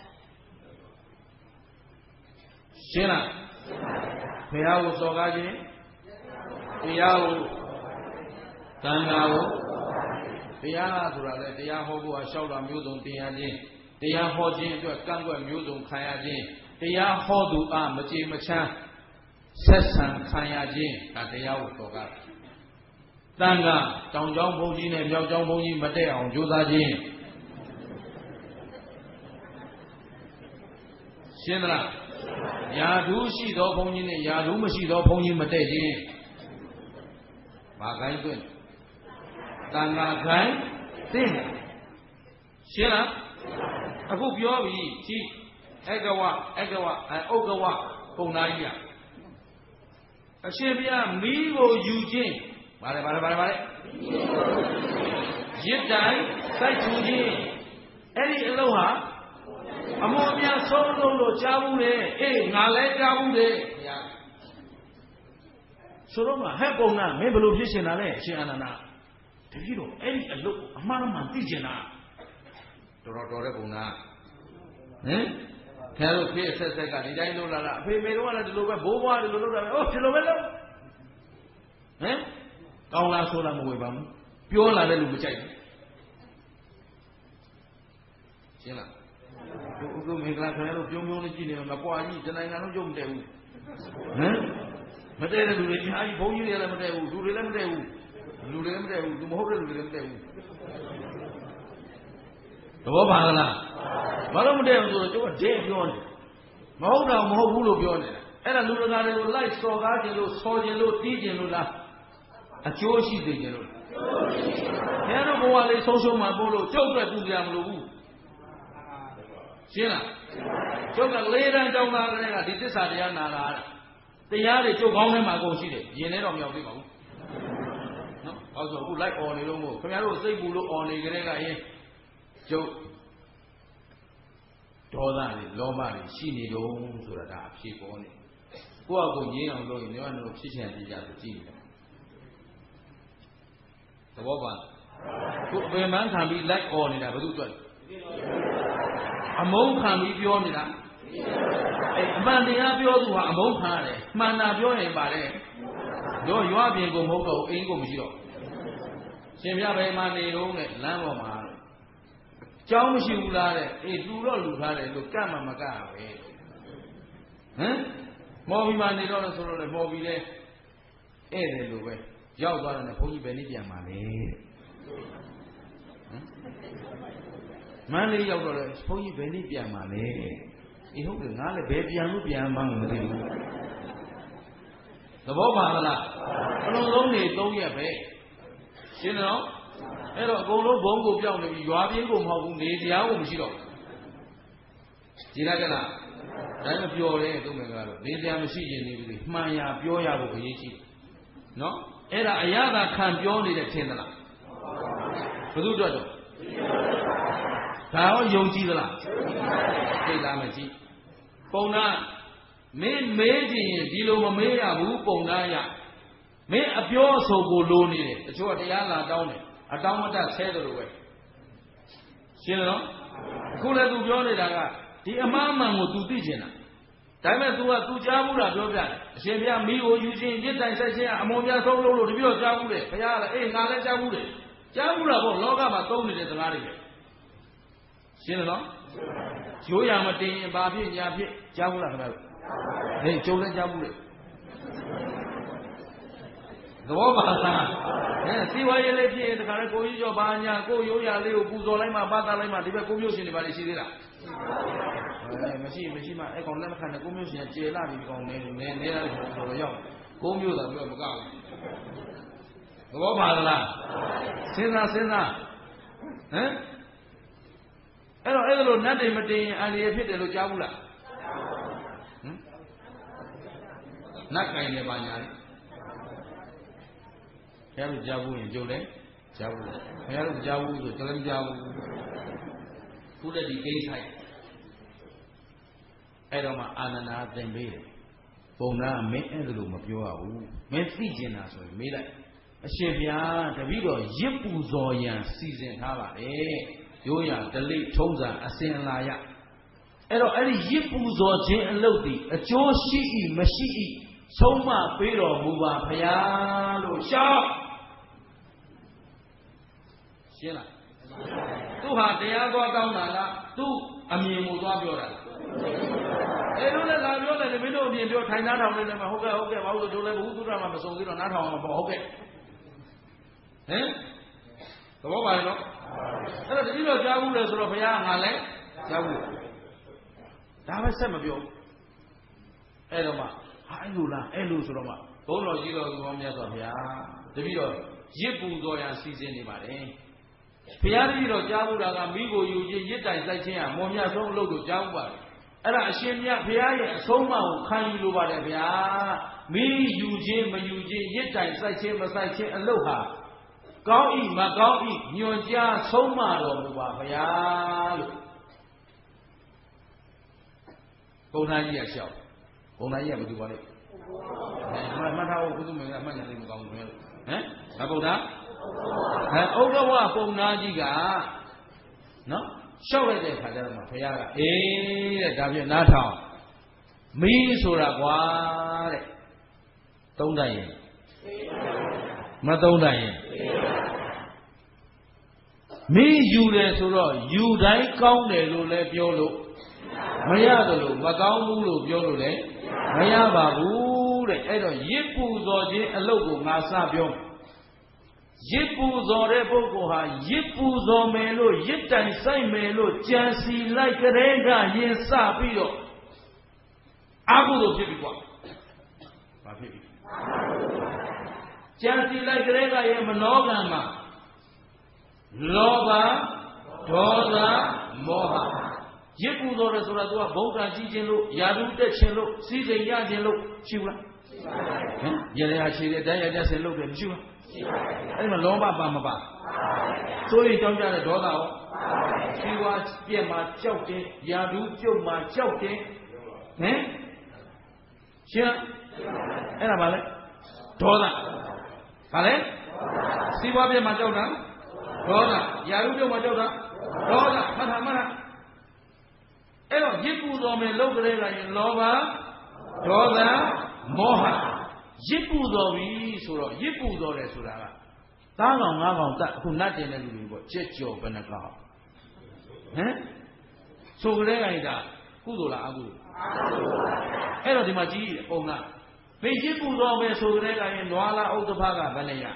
ရှင်းလားဘုရားကိုစော်ကားခြင်းတရားကိုသံဃာကိုတရားဆိုတာလေတရားဟောဖို့ဟာလျှောက်တာမျိုးစုံတင်ရခြင်းတရားဟောခြင်းအတွက်ကန့်ကွက်မျိုးစုံခံရခြင်းတရားဟောသူအားမကြေမချမ်းဆက်ဆံခံရခြင်းဒါတရားကိုစော်ကားသံဃာတောင်ကျောင်းဘုန်းကြီးနဲ့မြောက်ကျောင်းဘုန်းကြီးမတည့်အောင်ကြိုးစားခြင်းရှင်းသလားယာဓုရှိသောဘုန်းကြီးနဲ့ယာဓုမရှိသောဘုန်းကြီးမတည့်ခြင်းဘာခိုင်းသွင်းတန်ခါခိုင်းသိရှင်းလားအခုပြောပြီကြည့်ဧကဝဥက္ကဝပုံနာကြီးအရှင်ဘုရားမီးကိုယူခြင်းဗါလဲရစ်တိုင်းစိုက်ထူခြင်းအဲ့ဒီအလုပ်ဟာအမောအများဆုံးလို့ကြားဘူးလေအေးငါလည်းကြားဘူးလေဘုရားဆိုတော့မှဟဲ့ပုံနာမင်းဘယ်လိုဖြစ်ရှင်တာလဲအရှင်အာနန္ဒာတပည့်တော်အဲ့ဒီအလုပ်အမှားမှန်သိကျင်တာတော်တဲ့ပုံနာဟင်ခဲလို့ဖေးဆက်ဆက်ကဒီတိုင်းလုပ်လာတာအဖေမေတော့လည်းဒီလိုပဲဘိုးဘွားဒီလိုလုပ်တာပဲဒီလိုပဲလုပ်ဟင်ကောင်းလားဆိုလားမဝေပါဘူးပြောလာတဲ့လူမကြိုက်ဘူးရှင်းလားတို့မင်္ဂလာခင်ဗျားတို့ပြုံးလေးကြည့်နေမှာပွားကြီးတနိုင်ငံလုံးကြုံမတည့်ဘူးဟမ်မတည့်တဲ့လူတွေအားကြီးဘုန်းကြီးတွေလည်းမတည့်ဘူးလူတွေလည်းမတည့်ဘူးလူတွေလည်းမတည့်ဘူးသူမဟုတ်တဲ့လူတွေလည်းမတည့်ဘူးသဘောပါလားဘာလို့မတည့်ဘူးဆိုတော့ကျုပ်ကဒဲပြောနေမဟုတ်တော့မဟုတ်ဘူးလို့ပြောနေတာအဲ့ဒါလူတကာတွေကိုလိုက်စော်ကားခြင်းလို့ဆော်ခြင်းလို့တီးခြင်းလို့လားအကျိုးရှိသေးခြင်းလို့ဘယ်တော့ဘဝလေးဆုံးရှုံးမှပို့လို့ကျုပ်အတွက်ပူကြမလို့ဘူးရှင်းလားကျုပ်က၄တန်းတောင်းသားကလေးကဒီသစ္စာတရားနာလာတာတရားတွေကျုပ်ကောင်းထဲမှာအကုန်ရှိတယ်ရင်ထဲတော့မရောက်သေးပါဘူးနော်အောက်ဆိုအခုလိုက်អော်နေလို့မို့ခင်ဗျားတို့စိတ်ပူလို့អော်နေကြတဲ့ကရင်ကျုပ်ဒေါသတွေလောဘတွေရှိနေတော့ဆိုတာဒါအဖြစ်ပေါ်နေကိုယ့်အကူငြင်းအောင်လုပ်ရင်လည်းတော့ဖြစ်ချင်ကြဆိုကြည့်နေတယ်သဘောပါကိုအပေမှန်းခံပြီးလိုက်អော်နေတာဘယ်သူတွေ့အမုန်းခံပြီးပြောနေတာအမှန်တရားပြောသူဟာအမုန်းခံရတယ်မှန်တာပြောရင်ပါတယ်တို့ရွာပြင်ကိုမဟုတ်တော့အိမ်ကိုမရှိတော့ရှင်ပြဘယ်မှာနေတော့နဲ့လမ်းပေါ်မှာကြောင်းမရှိဘူးလားတဲ့အေးလူတော့လူထားတယ်လို့ကတ်မှမကပဲဟမ်မော်ဘီမှာနေတော့ဆိုတော့လေမော်ဘီလဲဧည့်တယ်လို့ပဲရောက်သွားတယ်ဘုန်းကြီးပဲနေပြန်ပါလေဟမ်မန်းလေးရောက်တော့လေဘုန်းကြီးဘယ်နေ့ပြန်มาလဲအေးဟုတ်တယ်ငါလည်းဘယ်ပြန်လို့ပြန်မှန်းမသိဘူးသဘောပါလားအလုံးလုံးနေ3ရက်ပဲရှင်းတော့အဲ့တော့အကုန်လုံးဘုံကိုပြောင်းနေပြီရွာပြင်းကိုမဟုတ်ဘူးနေတရားကိုမရှိတော့ကြည်လိုက်ကြလားဒါမှပြောတယ်သူ့မင်္ဂလာတော့နေတရားမရှိရင်နေပြီမှန်ရပြောရဖို့အရေးကြီးနော်အဲ့ဒါအရသာခံပြောနေတဲ့ထင်သလားဘယ်သူတွေ့တော့ဒါရောယုံကြည်သလားသိလားမကြည့်ပုံနာမင်းမေးကြည့်ရင်ဒီလိုမမေးရဘူးပုံနာရမင်းအပြောအဆိုကိုလိုနေတယ်တချို့ကတရားလာတောင်းတယ်အတောင်းမတတ်ဆဲတယ်လို့ပဲရှင်းလားအခုလည်းသူပြောနေတာကဒီအမှားမှန်ကို तू သိချင်တာဒါပေမဲ့ तू က तू ကြားဘူးလားပြောပြတယ်အရှင်ဘုရားမိကိုယူခြင်းရစ်တိုင်ဆိုင်ခြင်းအမုံများဆုံးလို့တပည့်တော်ကြားဘူးတယ်ဘုရားကလည်းအေးငါလည်းကြားဘူးတယ်ကြားဘူးလားပေါ့လောကမှာသုံးနေတဲ့စကားတွေပဲရှင်းလားရိုးရမတင်ရင်ဘာဖြစ်ညာဖြစ်ကြားဘူးလားခင်ဗျာဟေးကျုံလည်းကြားဘူးလေသဘောပါလားစီဝါရေးလေးဖြစ်ရင်တခါလေကိုကြီးကျော်ဘာညာကိုရိုးရလေးကိုပူဇော်လိုက်မှပတ်သားလိုက်မှဒီဘက်ကိုမျိုးရှင်တွေပါလေရှိသေးလားမရှိမှအဲ့ကောင်လက်မခံနဲ့ကိုမျိုးရှင်ကျေလာပြီကောင်နေရတယ်ဆိုတော့ရောက်ကိုမျိုးသာပြောမကောက်ဘူးသဘောပါလားစဉ်းစားဟမ်အဲ့တော့နတ်တွေမတင်ရင်အန္တရာယ်ဖြစ်တယ်လို့ကြားဘူးလားနတ်ကိုင်နေပါညာလေဘုရားတို့ကြားဘူးရင်ကြုတ်လဲကြားဘူးလားဘုရားတို့ကြားဘူးဆိုကြလည်းမကြားဘူးခုတည်းဒီကိစ္စအဲ့တော့မှအာနန္ဒာသင်ပေးတယ်ပုံနာမင်းအဲ့ဒါလို့မပြောရဘူးမင်းသိကျင်တာဆိုရင်မေးလိုက်အရှင်ဘုရားတပည့်တော်ရစ်ပူဇော်ရန်စီစဉ်ထားပါတယ်ရိုးရဒလိထုံးစံအစဉ်လာရအဲ့တော့အဲ့ဒီရစ်ပူဇော်ခြင်းအလုပ်ဒီအကျိုးရှိ၏မရှိ၏ဆုံးမပေးတော်မူပါဘုရားလို့ရှောက်ရှင်းလားသူဟာတရားသွားကောင်းတာလားသူအမြင်ကိုသွားပြောတာလားအဲ့လိုလည်းလာပြောတယ်မင်းတို့အမြင်ပြောထိုင်သားထောင်နေတယ်မှာဟုတ်ကဲ့ဘာလို့တို့လဲဘုသူရမှာမစုံသေးတော့နားထောင်အောင်ပေါ့ဟုတ်ကဲ့ဟင်သဘောပါရဲ့နော်အဲ့တော့တတိတော်ကြားဘူးလေဆိုတော့ဘုရားငါလည်းကြားဘူးဒါပဲဆက်မပြောအဲ့တော့မှအဲ့လိုလားအဲ့လိုဆိုတော့မှဘုန်းတော်ကြီးတော်ကောင်းမြတ်စွာဘုရားတတိတော်ရစ်ပူတော်ရန်စီစဉ်နေပါတယ်ဘုရားတတိတော်ကြားဘူးတာကမိကိုယူခြင်းရစ်တိုင်စိုက်ခြင်းဟာမော်မြတ်ဆုံးအလုပ်ကိုကြားဘူးပါတယ်အဲ့ဒါအရှင်မြတ်ဘုရားရဲ့အဆုံးအမကိုခံယူလိုပါတယ်ဗျာမိယူခြင်းမယူခြင်းရစ်တိုင်စိုက်ခြင်းမစိုက်ခြင်းအလုပ်ဟာကောင်းဤမကောင်းဤညွန်ကြားဆုံးမတော်မူပါဗျာလို့ဘုန်းသားကြီးကရှောက်ဘုန်းသားကြီးကမတူပါနဲ့မှတ်ထားဖို့ဘုသူမင်းကအမှတ်ညာသိမကောင်းဘူးလို့ဘာဘုရားဥဒ္ဓဝဘုန်းသားကြီးကနော်ရှောက်လိုက်တဲ့ခါကျတော့မှဘုရားကအေးတဲ့ဒါဖြင့်နားထောင်မီးဆိုတာကွာတဲ့သုံးတတ်ရင်မသုံးတတ်ရင်မင်းယူတယ်ဆိုတော့ယူတိုင်းကောင်းတယ်လို့လည်းပြောလို့မရတယ်လို့မကောင်းဘူးလို့ပြောလို့လည်းမရပါဘူးတဲ့အဲ့တော့ရစ်ပူဇော်ခြင်းအလုပ်ကိုငါစပြောရစ်ပူဇော်တဲ့ပုဂ္ဂိုလ်ဟာရစ်ပူဇော်မယ်လို့ရစ်တိုင်ဆိုင်မယ်လို့ကြံစီလိုက်ကြတဲ့ကရင်စပြီးတော့အာဟုသို့ဖြစ်ပြီကွာဘာဖြစ်ပြီကြံစီလိုက်ကြတဲ့ကရင်မနောကံမှာလောဘဒေါသမောဟရစ်ပူဇော်တယ်ဆိုတာသူကဗုဒ္ဓကြီးခြင်းလို့ယာတုတက်ခြင်းလို့စီးစိမ်ရခြင်းလို့ရှိဘူးလားဟမ်ရရရှိတဲ့တိုင်းရတဲ့ဆင်လို့တယ်မရှိဘူးလားအဲ့ဒီမှာလောဘပါမပါစိုးရိမ်ကြောက်ကြတဲ့ဒေါသရောရှိဝါပြက်မှာကြောက်တယ်ယာတုပြုတ်မှာကြောက်တယ်ဟမ်ရှင်းအဲ့ဒါပါလေဒေါသပါလေစီးဝါပြက်မှာကြောက်တာဒေါသယာရုပြုတ်မှာကြောက်တာဒေါသမှတ်တာအဲ့တော့ရစ်ပူဇော်မယ်လုပ်ကြတဲ့ကရင်လောဘဒေါသမောဟရစ်ပူဇော်ပြီဆိုတော့ရစ်ပူဇော်တယ်ဆိုတာကသားကောင်ငါးကောင်တတ်အခုနတ်တင်တဲ့လူတွေပေါ့ကြက်ကြော်ဘယ်နှကောင်ဟမ်ဆိုကြတဲ့ကရင်ဒါကုသိုလ်လားအကုသိုလ်အဲ့တော့ဒီမှာကြီးပုံကမေရစ်ပူဇော်မယ်ဆိုကြတဲ့ကရင်နွားလားဥဒ္ဓဖကဘယ်နှရ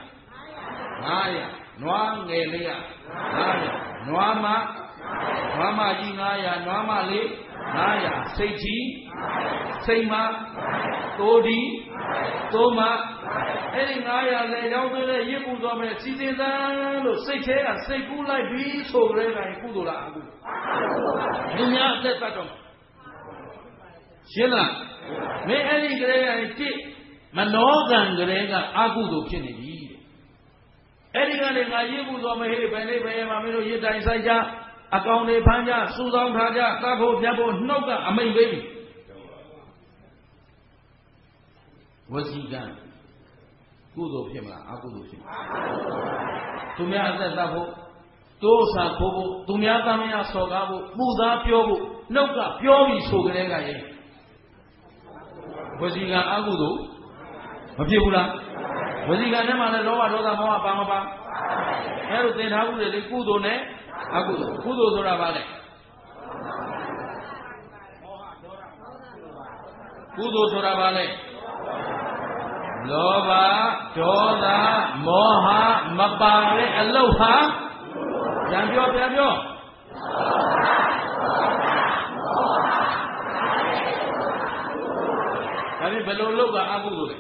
900နွားငယ်လေးရ900နွားမကြီး900နွားမလေး900စိတ်ကြီးစိတ်မတိုးဒီတိုးမအဲ့ဒီ900လေရောက်တဲ့ရစ်ပူသွားမယ်စီစဉ်သန်းလို့စိတ်ထဲကစိတ်ကူးလိုက်ပြီးဆိုကြတဲ့ကရင်ကုသိုလ်လားအကုသိုလ်မြတ်အသက်တတ်တော့ရှင်းလားမင်းအဲ့ဒီကလေးကတစ်မနောကံကလေးကအကုသိုလ်ဖြစ်နေပြီအဲ့ဒီကနေ့ငါရစ်ပူသွားမယ်ဟဲ့ဘယ်နေ့ဘယ်မှာမင်းတို့ရစ်တိုင်ဆိုင်ကြအကောင်တွေဖမ်းကြစူဆောင်းထားကြသတ်ဖို့ပြတ်ဖို့နှုတ်ကအမိန်ပေးပြီဝစီကံကုသိုလ်ဖြစ်မလားအကုသိုလ်ဖြစ်မလားသူများအသက်သတ်ဖို့တိုးဆာဖို့သူများသားမယားစော်ကားဖို့ပူသားပြောဖို့နှုတ်ကပြောပြီးဆိုကြတဲ့ကရင်ဝစီကံအကုသိုလ်မဖြစ်ဘူးလားဝစီကံထဲမှာလည်းလောဘဒေါသမောဟပါမပါအဲ့လိုသင်ထားဘူးလေကုသိုလ်နဲ့အကုသိုလ်ကုသိုလ်ဆိုတာဘာလဲကုသိုလ်ဆိုတာဘာလဲလောဘဒေါသမောဟမပါတဲ့အလုပ်ဟာပြန်ပြောဒါဖြင့်ဘယ်လိုလုပ်ကအကုသိုလ်လဲ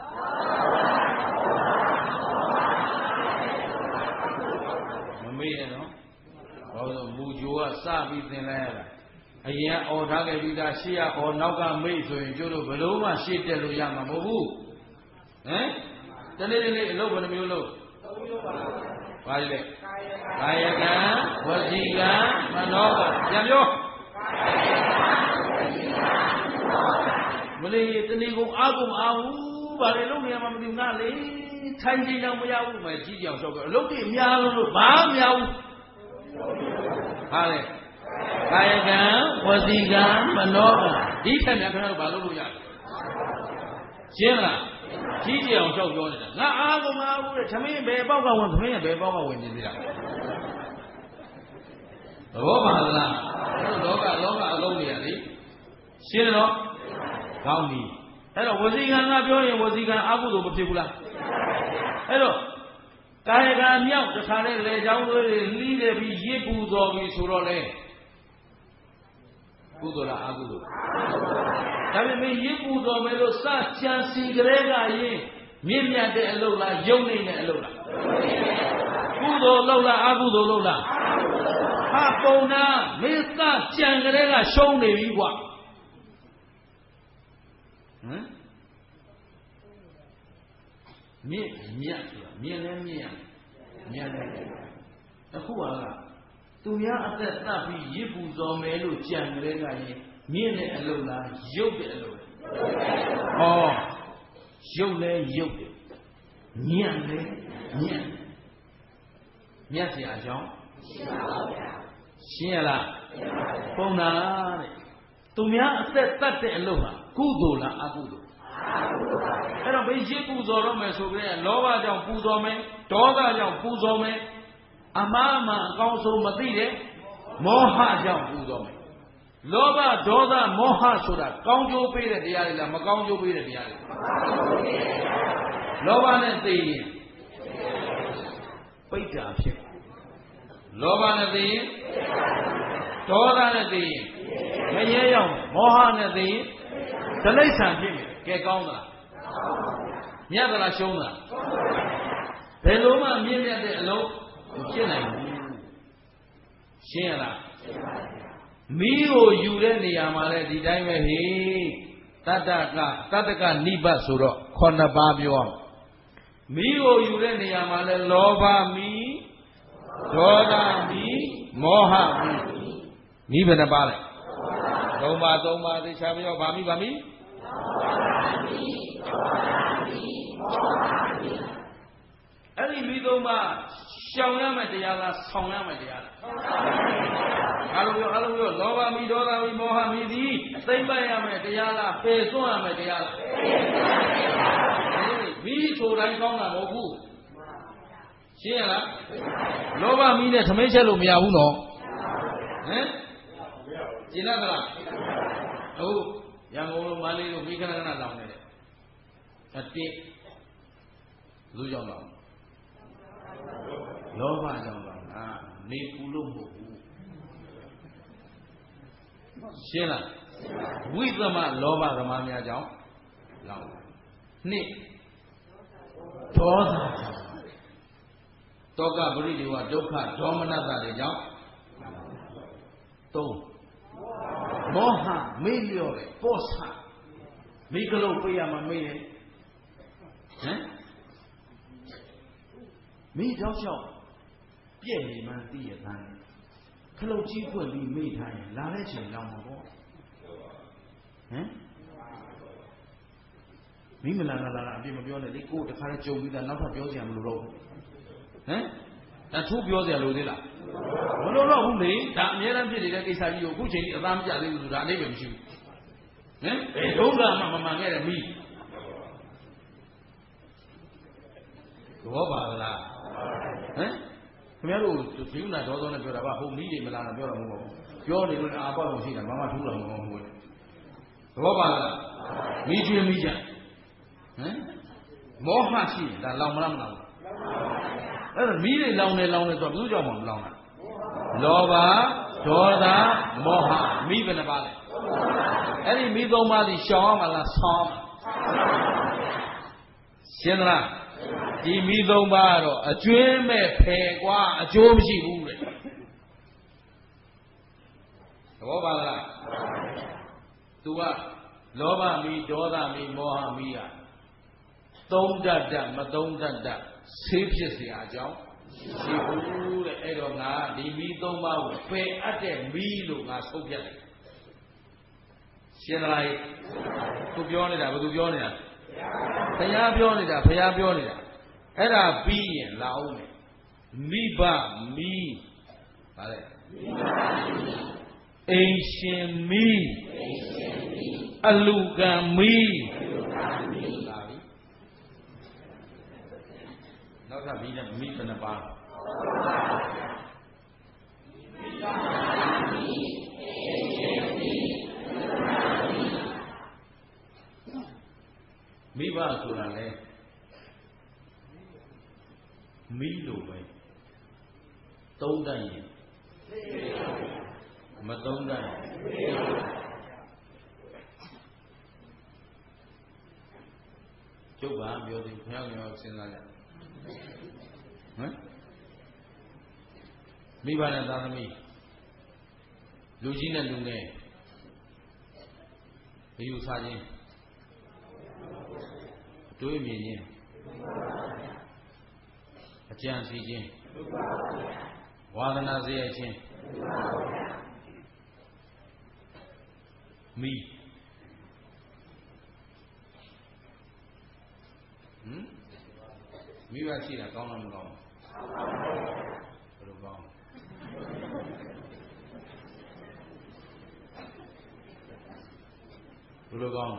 မမေ့ရနော်ဘာလို့မူဂျိုကစပြီးသင်လိုက်ရတာအရင်အော်ထားခဲ့ပြီးသားရှေ့ကအော်နောက်ကမေ့ဆိုရင်ကျိုးလို့ဘယ်လို့မှရှေ့တက်လို့ရမှာမဟုတ်ဘူးဟမ်တနေ့အလုပ်ဘယ်နှမျိုးလုပ်ဘာလဲကာယကံဝစီကံမနောကံပြန်ပြောမလေးတဏီကုံအားကုန်အားဘူးဘာလဲလုပ်နေရမှာမသိဘူးငါလေထိုင်ကြည့်တော့မရဘူးမယ်ကြီးကြောင်လျှောက်တော့အလုပ်တွေအများလုံးလို့ဘာမရဘူးဟာလေကာယကံဝစီကံမနောကံဒီထက်များခင်ဗျားတို့ဘာလုပ်လို့ရလဲရှင်းလားကြီးကြောင်လျှောက်ပြောနေတာငါအားကုန်အားဘူးတဲ့သမင်းဘယ်ပေါက်ကဝင်သမင်းရဲ့ဘယ်ပေါက်ကဝင်နေသေးတာသဘောပါလားလောကအလုံးနေရလေရှင်းတော့ကောင်းပြီအဲ့တော့ဝစီကံကပြောရင်ဝစီကံအကုသိုလ်မဖြစ်ဘူးလားအဲ့တော့ကာယကံမြောက်တခါလေလေချောင်းတွေလှီးတယ်ပြီးရစ်ပူတော်ပြီဆိုတော့လေကုသိုလ်လားအကုသိုလ်ဒါပေမဲ့ရစ်ပူတော်မယ်လို့စကြံစီကြတဲ့ကရင်မြင့်မြတ်တဲ့အလုပ်လားယုံနေတဲ့အလုပ်လားကုသိုလ်လုပ်လားအကုသိုလ်လုပ်လားဟာပုံနာမင်းစကြံကြတဲ့ကရှုံးနေပြီကွာဟမ်မြင့်ဆိုတာမြင့်လည်းမြင့်လည်းအခုကသူများအသက်သတ်ပြီးရစ်ပူဇော်မယ်လို့ကြံကြတဲ့ကရင်မြင့်တဲ့အလုပ်လားရုပ်တဲ့အလုပ်လားဟောရုပ်လည်းရုပ်တယ်ညံ့လည်းညံ့မြတ်เสียအကြောင်းရှင်းပါဗျာရှင်းရလားပုံနာတဲ့သူများအသက်သတ်တဲ့အလုပ်ဟာကုသိုလ်လားအကုသိုလ်အဲ့တော့ဘယ်ရစ်ပူဇော်တော့မယ်ဆိုကြတဲ့လောဘကြောင့်ပူဇော်မယ်ဒေါသကြောင့်ပူဇော်မယ်အမှားမှန်အကောင်းဆုံးမသိတဲ့မောဟကြောင့်ပူဇော်မယ်လောဘဒေါသမောဟဆိုတာကောင်းကျိုးပေးတဲ့တရားတွေလားမကောင်းကျိုးပေးတဲ့တရားတွေလောဘနဲ့သိရင်ပိဋကဖြစ်လောဘနဲ့သိရင်ဒေါသနဲ့သိရင်မရဲရောက်မောဟနဲ့သိရင်တိရစ္ဆာန်ဖြစ်မယ်ကဲကောင်းသလားမြတ်သလားရှုံးသလားဘယ်လိုမှမြင့်မြတ်တဲ့အလုံးမဖြစ်နိုင်ဘူးရှင်းရလားမီးကိုယူတဲ့နေရာမှာလည်းဒီတိုင်းပဲဟေးတတ္တကနိဗ္ဗတ်ဆိုတော့9ပါးပြောမီးကိုယူတဲ့နေရာမှာလည်းလောဘမီးဒေါသမီးမောဟမီးဘယ်နှပါလဲ3ပါးသေချာပြောဗာမီးအဲ့ဒီမီး3ပါးရှောင်ရမယ်တရားလားဆောင်ရမယ်တရားလားအားလုံးပြောလောဘမီဒေါသမီမောဟမီသည်အသိမ့်ပတ်ရမယ်တရားလားပယ်စွန့်ရမယ်တရားလားမီးဆိုတိုင်းကောင်းတာမဟုတ်ဘူးရှင်းရလားလောဘမီနဲ့သမင်းချက်လို့မရဘူးနော်ဟမ်ရှင်းလားဟုတ်ရန်ကုန်လိုမန္တလေးလိုမိခဏလောင်နေတယ်အတိလူကြောင့်လောင်လောဘကြောင့်လောင်နေပူလို့မဟုတ်ဘူးရှင်းလားဝိသမလောဘသမားများကြောင့်လောင်နှစ်ဒေါသတောကပရိဒေဝဒုက္ခဒေါမနတတွေကြောင့်3မောဟမေ့လျော့တယ်ပောဆမိကလုံးပေးရမှာမေ့တယ်ဟမ်မိတောက်လျှောက်ပြည့်နေမှသိရသားတယ်ခလုတ်ကြီးဖွင့်ပြီးမေ့ထားရင်လာတဲ့ချိန်လောင်မှာပေါ့ဟမ်မိမလာအပြစ်မပြောနဲ့လေကိုယ်တခါတည်းကြုံပြီးသားနောက်ထပ်ပြောစရာမလိုတော့ဘူးဟမ်ဒါထိုးပြောစရာလိုသေးလားမလိုတော့ဘူးလေဒါအများအားဖြင့်နေတဲ့ကိစ္စကြီးကိုအခုချိန်ကြီးအသားမကျသေးဘူးဆိုတာအလေးပဲမရှိဘူးဒုက္ခမမှန်ခဲ့တယ်မိသဘောပါလားခင်ဗျားတို့ဒီဥနာဒေါသောနဲ့ပြောတာပါဟိုမိတွေမလားတော့ပြောတာမဟုတ်ဘူးပြောနေလို့အာပေါက်လို့ရှိတာဘာမှထူးတာမဟုတ်ဘူးသဘောပါလားမိကျွေးမိကြမောဟရှိရင်ဒါလောင်မလားမလောင်ဘူးအဲ့တော့မိတွေလောင်နေဆိုတော့ဘယ်သူကြောင့်မလောင်တာလောဘဒေါသမောဟမိဘယ်နှပါလဲအဲ့ဒီမိသုံးပါးသည်ရှောင်ရမလားဆောင်းရှင်းသလားဒီမိသုံးပါးကတော့အကျွင်းမဲ့ဖယ်ကွာအကျိုးမရှိဘူးတဲ့သဘောပါလားသူကလောဘမိဒေါသမိမောဟမိကသုံးတတ်မသုံးတတ်ဆေးဖြစ်เสียအကြောင်းရှိဘူးတဲ့အဲ့တော့ငါဒီမိသုံးပါးကိုပယ်အပ်တဲ့မိလို့ငါဆုံးဖြတ်တယ်ရှင်းလားသူပြောနေတာဘယ်သူပြောနေတာဘုရားပြောနေတာဘုရားပြောနေတာအဲ့ဒါပြီးရင်လာအောင်မယ်မိဘမိဗါလဲအိမ်ရှင်မိအလူကံမိလာပြီနောက်ထပ်မိနဲ့မိဘယ်နှပါမိဘဆိုတာလေမိလို့ပဲသုံးတတ်ရင်မသုံးတတ်ကျုပ်ကပြောတယ်ခင်ဗျားစဉ်းစားကြမိဘနဲ့သားသမီးလူကြီးနဲ့လူငယ်ဘယ်ယူစားခြင်းတွေးမြင်ခြင်းအကြံစီခြင်းဝါဒနာစေရခြင်းမိမိဘရှိတာကောင်းလားမကောင်းဘူးဘယ်လိုကောင်းဘယ်လိုကောင်း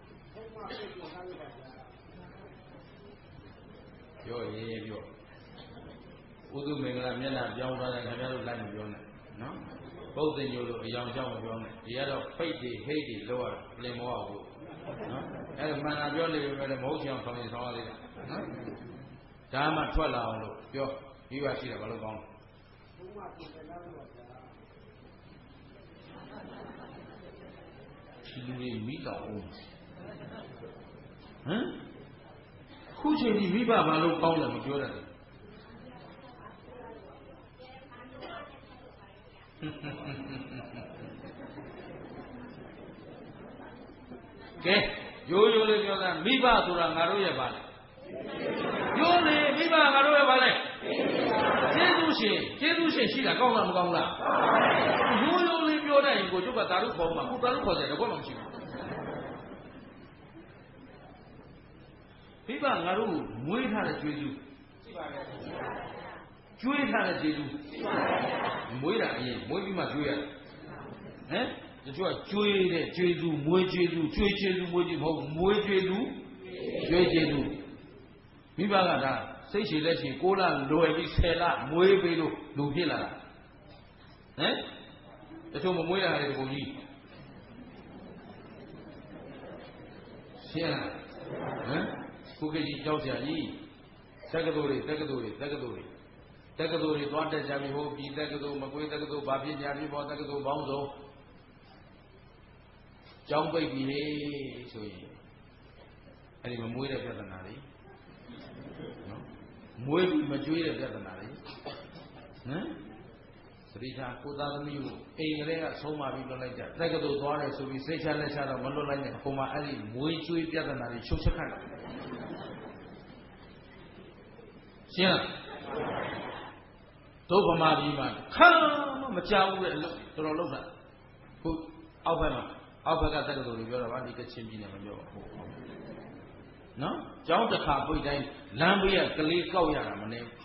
ပြောရေးပြောဥဒုမင်္ဂလာမျက်နှာပြောင်းသွားတယ်ခင်ဗျားတို့လိုက်မပြောနဲ့နော်ပုတ်တင်ညို့လို့အယောင်ကြောက်မပြောနဲ့ဒီကတော့ဖိတ်တွေဟိတ်တွေလောက်ရပြင်မောအောင်နော်အဲ့ဒါမှန်တာပြောနေပြီပဲမဟုတ်ချင်အောင်ဆောင်ရသေးတာနော်ဒါမှထွက်လာအောင်လို့ပြောပြီးပါရှိတယ်ဘာလို့ကောင်းလဲလူတွေမိတော့ခုချိန်ဒီမိဘဘာလို့ကောင်းလဲမပြောရတယ်ကဲရိုးရိုးလေးပြောတာမိဘဆိုတာငါတို့ရဲ့ပါလေရိုးလေမိဘငါတို့ရဲ့ပါလေကျေးဇူးရှင်ရှိတာကောင်းလားမကောင်းလားရိုးရိုးလေးပြောတတ်ရင်ကိုကျုပ်ကသာဓုခေါ်မှာကိုသာဓုခေါ်တယ်တော့မှမရှိဘူးမိဘငါတို့မွေးထားတဲ့ကျေးဇူးရှိပါရဲ့ကျွေးထားတဲ့ကျေးဇူးရှိပါရဲ့မွေးတာအရင်မွေးပြီးမှကျွေးရတယ်တချို့ကကျွေးတဲ့ကျေးဇူးမွေးကျေးဇူးကျွေးကျေးဇူးမွေးကျေးမဟုတ်မွေးကျေးဇူးကျွေးကျေးဇူးမိဘကဒါစိတ်ရှည်လက်ရှည်6လလွယ်ပြီး10လမွေးပေးလို့လူဖြစ်လာတာတချို့မမွေးရတဲ့ပုံကြီးရှင်းလားခုခေတ်ကြီးကြောက်ကြကြီးတက္ကသိုလ်တွေသွားတက်ကြပြီဟိုပြည်တက္ကသိုလ်မကွေးတက္ကသိုလ်ဗာပြညာပြဘောတက္ကသိုလ်ပေါင်းစုံကျောင်းပိတ်ပြီလေဆိုရင်အဲ့ဒီမမွေးတဲ့ပြဿနာတွေနော်မွေးပြီးမကျွေးတဲ့ပြဿနာတွေသတိထားကိုသားသမီးကိုအိမ်ကလေးကဆုံးမပြီးလွတ်လိုက်ကြတက္ကသိုလ်သွားတယ်ဆိုပြီးစိတ်ချလက်ချတော့မလွတ်လိုက်နဲ့ဟိုမှာအဲ့ဒီမွေးကျွေးပြဿနာတွေချုပ်ချက်ခတ်တယ်ရှင်းလားတို့ဗမာပြည်မှာခါမကြောက်ဘူးတဲ့အလုပ်တော်တော်လုပ်တာခုအောက်ဘက်ကတက္ကသိုလ်တွေပြောတာဗာဒီကချင်းပြည်နယ်မပြောပါဘူးနော်ကျောင်းတစ်ခါပိတ်တိုင်းလမ်းဘေးကကလေးကောက်ရတာမနေဘူး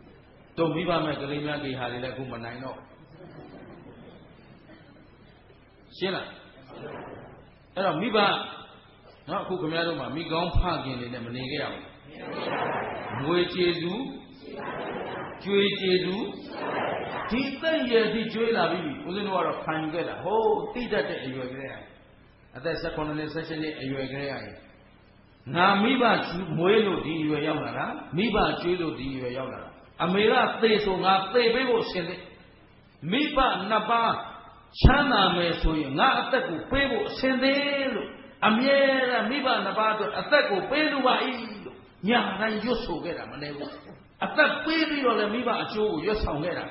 တုံပြီးပါမဲ့ကလေးများကြီးဟာတွေလည်းအခုမနိုင်တော့ရှင်းလားအဲ့တော့မိဘနော်အခုခင်ဗျားတို့မှာမိကောင်းဖခင်တွေနဲ့မနေခဲ့ရဘူးငွေကျေစုကျွေးကျေစုဒီသက်ရည်ဒီကျွေးလာပြီဦးဇင်းတို့ကတော့ခံယူခဲ့တာဟိုးတိတတ်တဲ့အရွယ်ကလေးရအသက်18နှစ်17နှစ်အရွယ်ကလေးရငါမိဘမွေးလို့ဒီအရွယ်ရောက်လာတာမိဘကျွေးလို့ဒီအရွယ်ရောက်လာတာအမေကသေဆိုငါသေပေးဖို့ရှင်တယ်မိဘနှစ်ပါးချမ်းသာမယ်ဆိုရင်ငါအသက်ကိုပေးဖို့အရှင်သေးလို့အမြဲတမ်းမိဘနှစ်ပါးအတွက်အသက်ကိုပေးလို့ပါ၏လို့ညာတိုင်းရွတ်ဆိုခဲ့တာမနေဘူးအသက်ပေးပြီးတော့လည်းမိဘအကျိုးကိုရွတ်ဆောင်ခဲ့တာ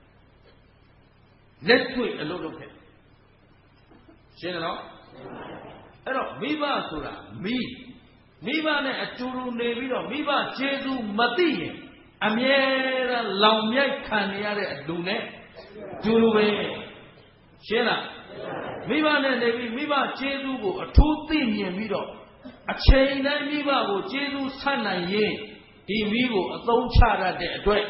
လက်တွေ့အလုပ်လုပ်ခဲ့ရှင်းတယ်နော်အဲ့တော့မိဘဆိုတာမိဘနဲ့အတူတူနေပြီးတော့မိဘကျေးဇူးမသိရင်အမြဲတမ်းလောင်မြိုက်ခံနေရတဲ့အလူနဲ့တူတူပဲရှင်းလားမိဘနဲ့နေပြီးမိဘကျေးဇူးကိုအထူးသိမြင်ပြီးတော့အချိန်တိုင်းမိဘကိုကျေးဇူးဆက်နိုင်ရင်ဒီမိကိုအသုံးချရတဲ့အတွက်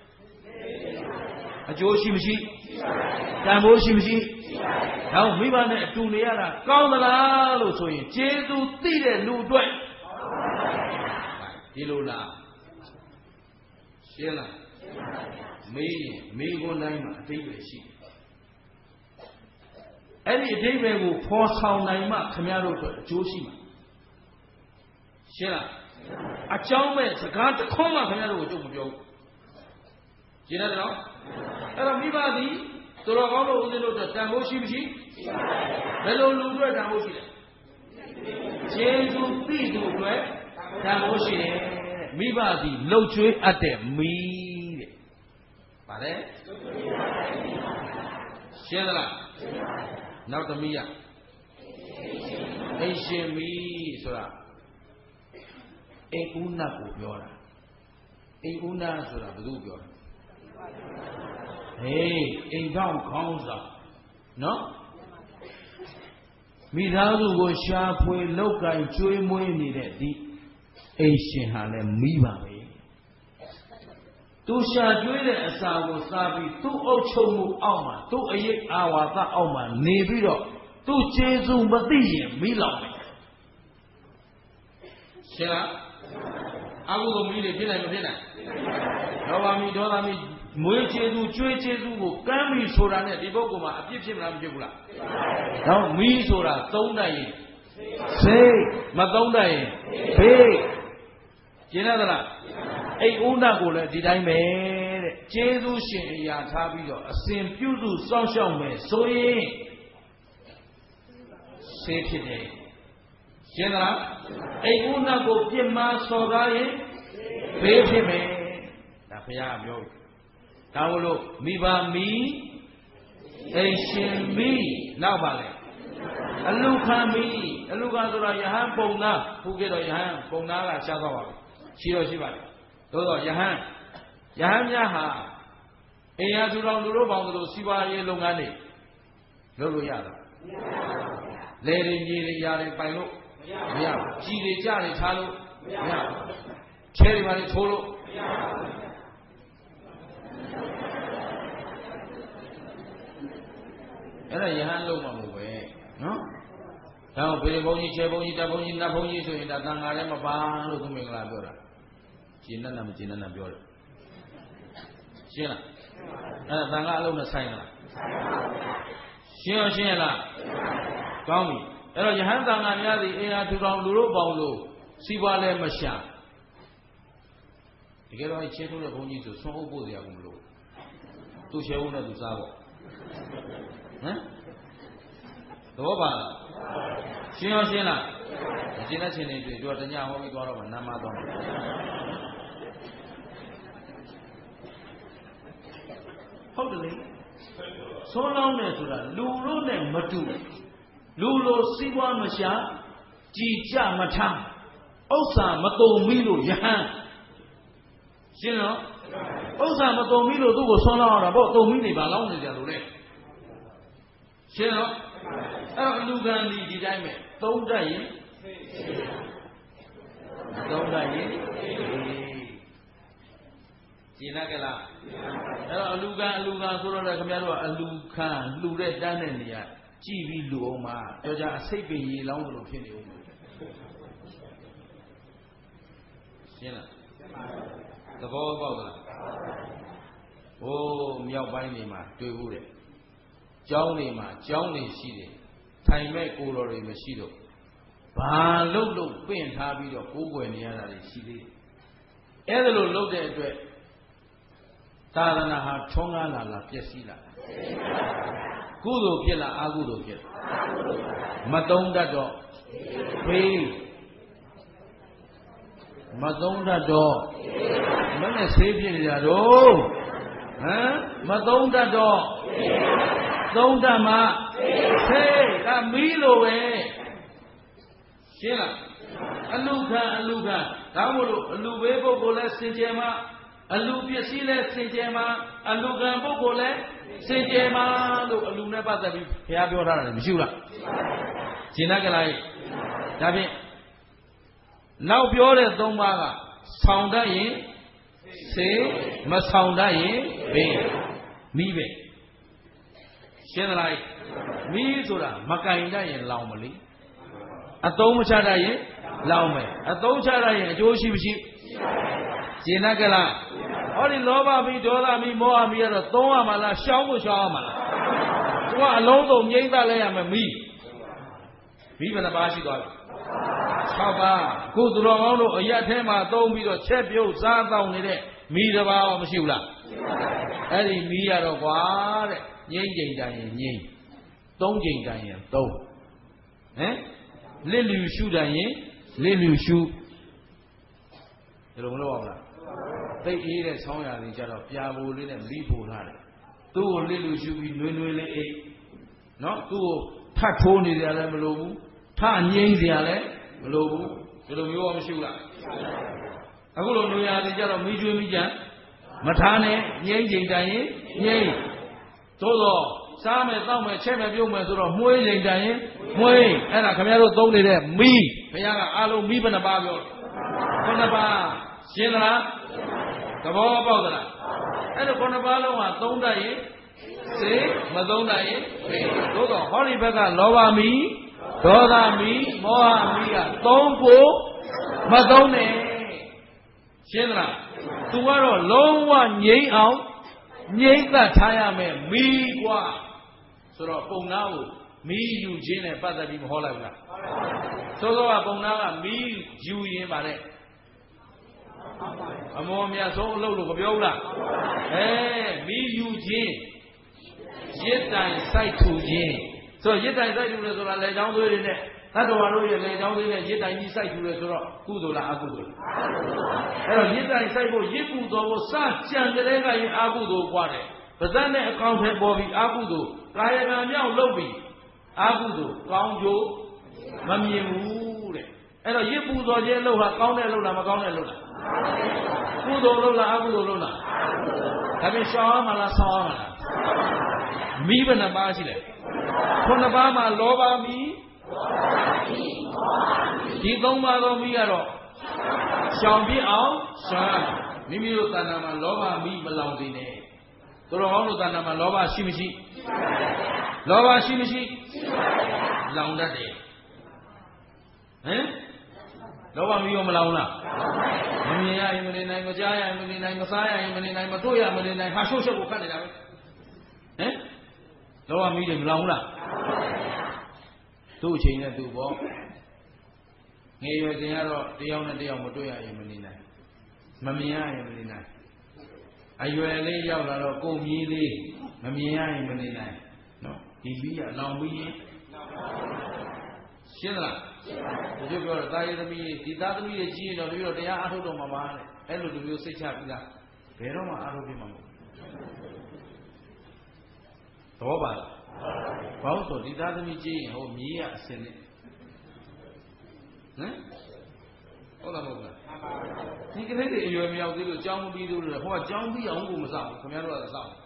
အကျိုးရှိမရှိတန်ဖိုးရှိမရှိဒါ့မိဘနဲ့အတူနေရတာကောင်းသလားလို့ဆိုရင်ကျေးဇူးသိတဲ့လူအတွက်ဒီလိုလားရှင်းလားမေးရင်မေးခွန်းတိုင်းမှာအတိတ်ပဲရှိအဲ့ဒီအတိတ်ပဲကိုဖော်ဆောင်နိုင်မှခင်ဗျားတို့အတွက်အကျိုးရှိမှာရှင်းလားအကြောင်းမဲ့စကားတစ်ခွန်းမှခင်ဗျားတို့ကိုကြုံမပြောဘူးရှင်းတယ်နော်အဲ့တော့မိဘသည်သူတော်ကောင်းတို့ဦးဇင်းတို့အတွက်တန်ဖိုးရှိမရှိဘယ်လိုလူအတွက်တန်ဖိုးရှိလဲကျေးဇူးသိသူအတွက်တန်ဖိုးရှိတယ်မိဘသည်လှုပ်ကြွေးအပ်တဲ့မိတဲ့ဗါလဲရှင်းသလားနောက်သမီးရအိမ်ရှင်မိဆိုတာအိမ်ဦးနတ်ကိုပြောတာအိမ်ဦးနတ်ဆိုတာဘယ်သူပြောတာဟေးအိမ်ထောင်ခေါင်းဆောင်နော်မိသားစုကိုရှာဖွေလောက်ကင်ကျွေးမွေးနေတဲ့ဒီအိမ်ရှင်ဟာလည်းမိပါပဲသူရှာကျွေးတဲ့အစာကိုစားပြီးသူ့အုပ်ချုပ်မှုအောက်မှာသူ့အရေးအာဝါသအောက်မှာနေပြီးတော့သူ့ကျေးဇူးမသိရင်မိလောင်မယ်ရှင်းလားအကုသိုလ်မိတွေဖြစ်နိုင်မဖြစ်နိုင်လောဘမိဒေါသမိမွေးကျေးဇူးကျွေးကျေးဇူးကိုကမ်းပြီဆိုတာနဲ့ဒီပုဂ္ဂိုလ်မှာအပြစ်ဖြစ်မလားမဖြစ်ဘူးလားတော့မိဆိုတာသုံးတတ်ရင်စိတ်မသုံးတတ်ရင်ဖေးကျင်းရသလားအိမ်ဦးနတ်ကိုလည်းဒီတိုင်းပဲတဲ့ကျေးဇူးရှင်အရာထားပြီးတော့အစဉ်ပြုစုစောင့်ရှောက်မယ်ဆိုရင်ဆေးဖြစ်တယ်ရှင်းသလားအိမ်ဦးနတ်ကိုပြစ်မှားစော်ကားရင်ဖေးဖြစ်မယ်ဒါဘုရားပြောပြီဒါလို့မိဘမိအိမ်ရှင်မိနောက်ပါလေအလုခံမိအလုခံဆိုတာယဟန်ပုံသားခုခေတ်တော့ယဟန်ပုံသားကရှားသွားပါပြီရှိတော့ရှိပါလေသို့တော့ယဟန်များဟာအိမ်ယာသူတော်လူတို့ပေါင်းတို့စီးပွားရေးလုပ်ငန်းတွေလုပ်လို့ရတာမရဘူးလေတွေမြေတွေຢာတွေပိုင်လို့မရဘူးကြီးတွေကြတွေထားလို့မရဘူးချဲတွေပါလေထိုးလို့မရဘူးအဲ့ဒါယဟန်လုံးမှာမဟုတ်ပဲနော်ဒါကြောင့်ဘေဘုန်းကြီးခြေဘုန်းကြီးတပ်ဘုန်းကြီးနတ်ဘုန်းကြီးဆိုရင်ဒါသံဃာထဲမှာပါလို့သူမင်္ဂလာပြောတာရှင်းနဲ့မရှင်းနဲ့ပြောတယ်ရှင်းလားအဲ့ဒါသံဃာအလုံးနဲ့ဆိုင်လားရှင်းရလားကောင်းပြီအဲ့တော့ယဟန်သံဃာများသည်အေဟာသူတော်လူတို့ပေါင်းလို့စီးပွားလည်းမရှာတကယ်တော့ခြေထိုးတဲ့ဘုန်းကြီးဆိုဆွမ်းအုပ်ဖို့စရာကမလိုသူ့ခြေဦးနဲ့သူစားပေါ့ဟမ်တော့ပါလားရှင်းလားမရှင်းတဲ့ချင်းတွေတွေ့တော့တညဟောပြီးသွားတော့မှနာမသွားတယ်ဟုတ်တယ်လေဆုံးလောင်းတယ်ဆိုတာလူတို့နဲ့မတူလူလိုစီးပွားမရှာကြည်ကြမထားဥစ္စာမတုံမိလို့ယဟန်ရှင်းတော့ဥစ္စာမတုံမိလို့သူ့ကိုဆုံးလောင်းရတာပေါ့တုံမိနေပါလောင်းနေကြလို့လေရှင်းတော့အဲ့တော့အလူခံဒီတိုင်းပဲသုံးတတ်ရင်ကျင်နာကြလားအဲ့တော့အလူခံဆိုတော့လည်းခင်ဗျားတို့ကအလူခံလှူတဲ့တန်းတဲ့နေရာကြည့်ပြီးလူအောင်မှာကြောကြအစိတ်ပင်ရေလောင်းလို့ဖြစ်နေဦးမယ်ရှင်းလားသဘောပေါက်လားဟိုးမြောက်ပိုင်းနေမှာတွေ့ဘူးတဲ့ကျောင်းနေမှာကျောင်းနေရှိတယ်ထိုင်မဲ့ကိုတော်တွေမရှိတော့ဘာလို့ပင့်ထားပြီးတော့ကိုးကွယ်နေရတာတွေရှိသေးတယ်အဲ့ဒါလို့လုပ်တဲ့အတွက်သာသနာဟာထွန်းကားလာပျက်စီးလာကုသိုလ်ဖြစ်လားအကုသိုလ်ဖြစ်မသုံးတတ်တော့ဘေးမသုံးတတ်တော့မနဲ့ဆေးပြနေကြတော့ဟမ်မသုံးတတ်တော့သုံးတတ်မှဆေးကမီးလိုပဲရှင်းလားအလူခံဒါမို့လို့အလူဘေးပုဂ္ဂိုလ်လဲစင်ကြယ်မှာအလူပစ္စည်းလဲစင်ကြယ်မှာအလူခံပုဂ္ဂိုလ်လဲစင်ကြယ်မှာလို့အလူနဲ့ပတ်သက်ပြီးဘုရားပြောထားတယ်မရှိဘူးလားရှင်းတတ်ကြလားဒါဖြင့်နောက်ပြောတဲ့၃ပါးကဆောင်တတ်ရင်စေမဆောင်တတ်ရင်ဘေးမိပဲရှင်းသလားမိဆိုတာမကင်တတ်ရင်လောင်မလို့အသုံးမချတတ်ရင်လောင်မယ်အသုံးချတတ်ရင်အကျိုးရှိမရှိရှင်းတတ်ကြလားဟောဒီလောဘမိဒေါသမိမောဟမိကတော့သုံးရမှာလားရှောင်းဖို့ရှောင်းရမှာလားသူကအလုံးစုံငြိမ့်သက်လဲရမယ်မိဘယ်နှပါးရှိသွားပြီ6ပါးခုသူတော်ကောင်းတို့အရက်ထဲမှာသုံးပြီးတော့ချက်ပြုတ်စားတောင်းနေတဲ့မိတစ်ပါးရောမရှိဘူးလားအဲ့ဒီမိရတော့ကွာတဲ့ငြိမ့်ချိန်တိုင်းရင်ငြိမ့်သုံးချိန်တိုင်းရင်သုံးဟမ်လစ်လူရှုတိုင်းရင်လစ်လူရှုဒီလိုမလုပ်အောင်လားသိအေးတဲ့ဆောင်းရာတွေကြတော့ပြာပိုလေးနဲ့မိပိုထားတယ်သူ့ကိုလစ်လူရှုပြီးနွေးနွေးလေးအိတ်နော်သူ့ကိုထတ်ထိုးနေကြလည်းမလိုဘူးထငြိမ့်ကြလည်းမလိုဘူးဒီလိုမျိုးမရှိဘူးလားအခုလိုနွေရာတွေကြတော့မိကျွေးမိကြမထားနဲ့ငြိမ့်ချိန်တိုင်းရင်ငြိမ့်သို့တော့စားမယ်တောက်မယ်ချက်မယ်ပြုတ်မယ်ဆိုတော့မှုေးချိန်တိုင်းရင်မှုေးအဲ့ဒါခင်ဗျားတို့သုံးနေတဲ့မိဘုရားကအားလုံးမိဘနှစ်ပါးပြောခုနှစ်ပါးရှင်းသလားသဘောပေါက်သလားအဲ့ဒါခုနှစ်ပါးလုံးဟာသုံးတတ်ရင်စေမသုံးတတ်ရင်ဘေးသို့တော့ဟောဒီဘက်ကလောဘမိဒေါသမီမောဟမီးကသုံးဖို့မသုံးနဲ့ရှင်းသလားသူကတော့လုံးဝငြိမ့်အောင်ငြိမ့်သက်ထားရမယ်မီးกว่าဆိုတော့ပုံနာကိုမီးယူခြင်းနဲ့ပတ်သက်ပြီးမဟောလိုက်ဘူးလားသို့သောကပုံနာကမီးယူရင်ပါတဲ့အမောမြတ်ဆုံးအလုပ်လို့မပြောဘူးလားမီးယူခြင်းရစ်တိုင်စိုက်ထူခြင်းဆိုတော့ရစ်တိုင်စိုက်ထူတယ်ဆိုတာလေချောင်းသွေးတွေနဲ့သတ္တဝါတို့ရဲ့လေချောင်းသွေးနဲ့ရစ်တိုင်ကြီးစိုက်ထူတယ်ဆိုတော့ကုသိုလ်လားအကုသိုလ်လားအဲ့တော့ရစ်တိုင်စိုက်ဖို့ရစ်ပူတော်ကိုစကြံကလေးကရင်အကုသိုလ်กว่าတယ်ပါဇက်နဲ့အကောင့်ထဲပေါ်ပြီးအကုသိုလ်ကာယကံမြောက်လုပ်ပြီးအကုသိုလ်ကောင်းကျိုးမမြင်ဘူးတဲ့အဲ့တော့ရစ်ပူတော်ခြင်းလုပ်ဟာကောင်းတဲ့လုပ်လားမကောင်းတဲ့လုပ်လားကုသိုလ်လုပ်လားအကုသိုလ်လုပ်လားဒါပြင်ရှောင်ရမှာလားဆောင်းရမှာလားမိဘနှစ်ပါးရှိတယ်ခုနှစ်ပါးမှာလောဘမိဒီသုံးပါးသောမိကတော့ရှောင်ပြအောင်ရှောင်ရမိမိတို့တဏ္ဍာမှာလောဘမိမလောင်စေနဲ့သူတော်ကောင်းတို့တဏ္ဍာမှာလောဘရှိမရှိလောဘရှိမရှိလောင်တတ်တယ်ဟမ်လောဘမိရောမလောင်လားမမြင်ရရင်မနေနိုင်မကြားရရင်မနေနိုင်မစားရရင်မနေနိုင်မတွေ့ရမနေနိုင်ဟာရှုပ်ရှုပ်ကိုခတ်နေတာပဲဟမ်လောဘမိတယ်မလောင်ဘူးလားသူ့အချိန်နဲ့သူ့ပေါ့ငယ်ရွယ်စဉ်ကတော့တယောက်နဲ့တယောက်မတွေ့ရရင်မနေနိုင်မမြင်ရရင်မနေနိုင်အရွယ်လေးရောက်လာတော့ကိုယ်မြည်လေးမမြင်ရရင်မနေနိုင်နော်ဒီပြီးရလောင်ပြီးရင်ရှင်းလားဒီလိုပြောတော့တာရသမီးဒီသားသမီးတွေကြီးရင်တော့ဒီလိုတရားအားထုတ်တော့မှာပါတဲ့အဲ့လိုလူမျိုးစိတ်ချပြီးလားဘယ်တော့မှအားထုတ်ပြမှာမဟုတ်သဘောပါလားဘာလို့ဆိုဒီသားသမီးကြီးရင်ဟိုမြေးရအစင်နဲ့ဟမ်ဟုတ်လားမဟုတ်လားဒီကလေးတွေအရွယ်မရောက်သေးလို့ကြောင်းမပြီးသေးလို့ဟိုကကြောင်းပြီးအောင်ကိုမစားဘူးခင်ဗျားတို့ကစား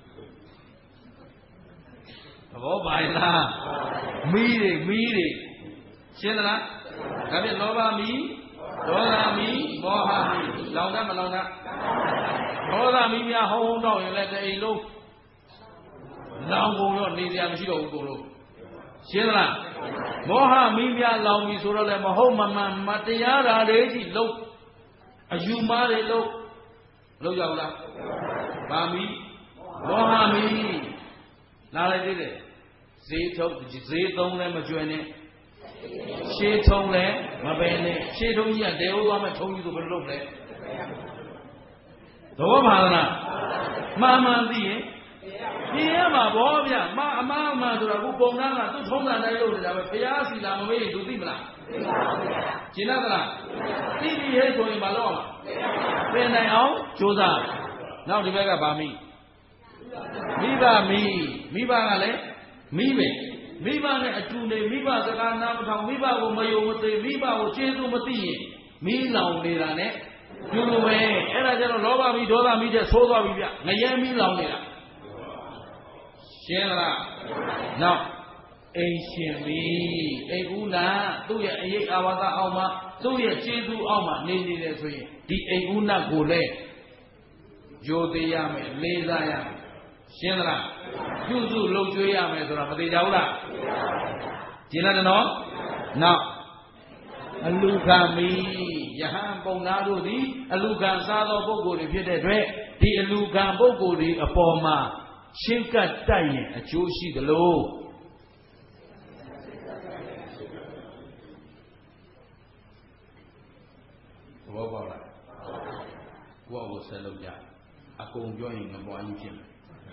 သဘောပါလားမီးတွေရှင်းသလားဒါဖြင့်လောဘမီးဒေါသမီးမောဟမီးလောင်တတ်မလောင်တတ်ဒေါသမီးများဟုံးဟုံးတော့ရင်လည်းတအိမ်လုံးလောင်ကုန်ရောနေစရာမရှိတော့ဘူးကိုလို့ရှင်းလားမောဟမီးများလောင်ပြီဆိုတော့လည်းမဟုတ်မမှန်မတရားဓာတ်တွေကြီးလုံးအယူမားတွေလုံးလောက်ရောက်လားဗာမီမောဟမီးလာလိုက်သေးတယ်ဈေးသုံးလည်းမကျွဲနဲ့ရှေးထုံးလည်းမပယ်နဲ့ရှေးထုံးကြီးကတဲဟုတ်သွားမဲ့ထုံးကြီးဆိုဘယ်လိုလုပ်လဲသဘောပါလားမှန်သိရင်ပြင်းရမှာဘောဗျအမှားဆိုတာခုပုံသားကသူ့ထုံးတာတိုင်းလုပ်နေတာပဲဘုရားစီလာမမေးရင်သူသိမလားသိပါဘူးဗျာရှင်းသလားသိပြီဟဲ့ဆိုရင်မလုပ်အောင်ပင်နိုင်အောင်ကြိုးစားနောက်ဒီဘက်ကဗာမိမိဘကလည်းမိပဲမိဘနဲ့အတူနေမိဘစကားနားမထောင်မိဘကိုမယုံမသိမိဘကိုကျေးဇူးမသိရင်မိလောင်နေတာနဲ့ကျူးပဲအဲ့ဒါကျတော့လောဘမိဒေါသမိတဲ့သိုးသွားပြီဗျငရဲမိလောင်နေတာရှင်းလားနောက်အိမ်ရှင်မိအိမ်ဦးနာသူ့ရဲ့အရေးအာဝါဒအောက်မှာသူ့ရဲ့ကျေးဇူးအောက်မှာနေနေတယ်ဆိုရင်ဒီအိမ်ဦးနာကိုလည်းရိုသေရမယ်လေးစားရမယ်ရှင်းလားပြုစုလုပ်ကျွေးရမယ်ဆိုတာမသိကြဘူးလားရှင်းလားနော်နောက်အလူခံမီယဟန်ပုံနာတို့သည်အလူခံစားသောပုဂ္ဂိုလ်တွေဖြစ်တဲ့အတွက်ဒီအလူခံပုဂ္ဂိုလ်တွေအပေါ်မှာရှင်းကပ်တိုက်ရင်အကျိုးရှိသလိုဘောပေါက်လားကိုယ့်ကိုဆက်လုပ်ကြအကုန်ပြောရင်မပွားကြီးဖြစ်မယ်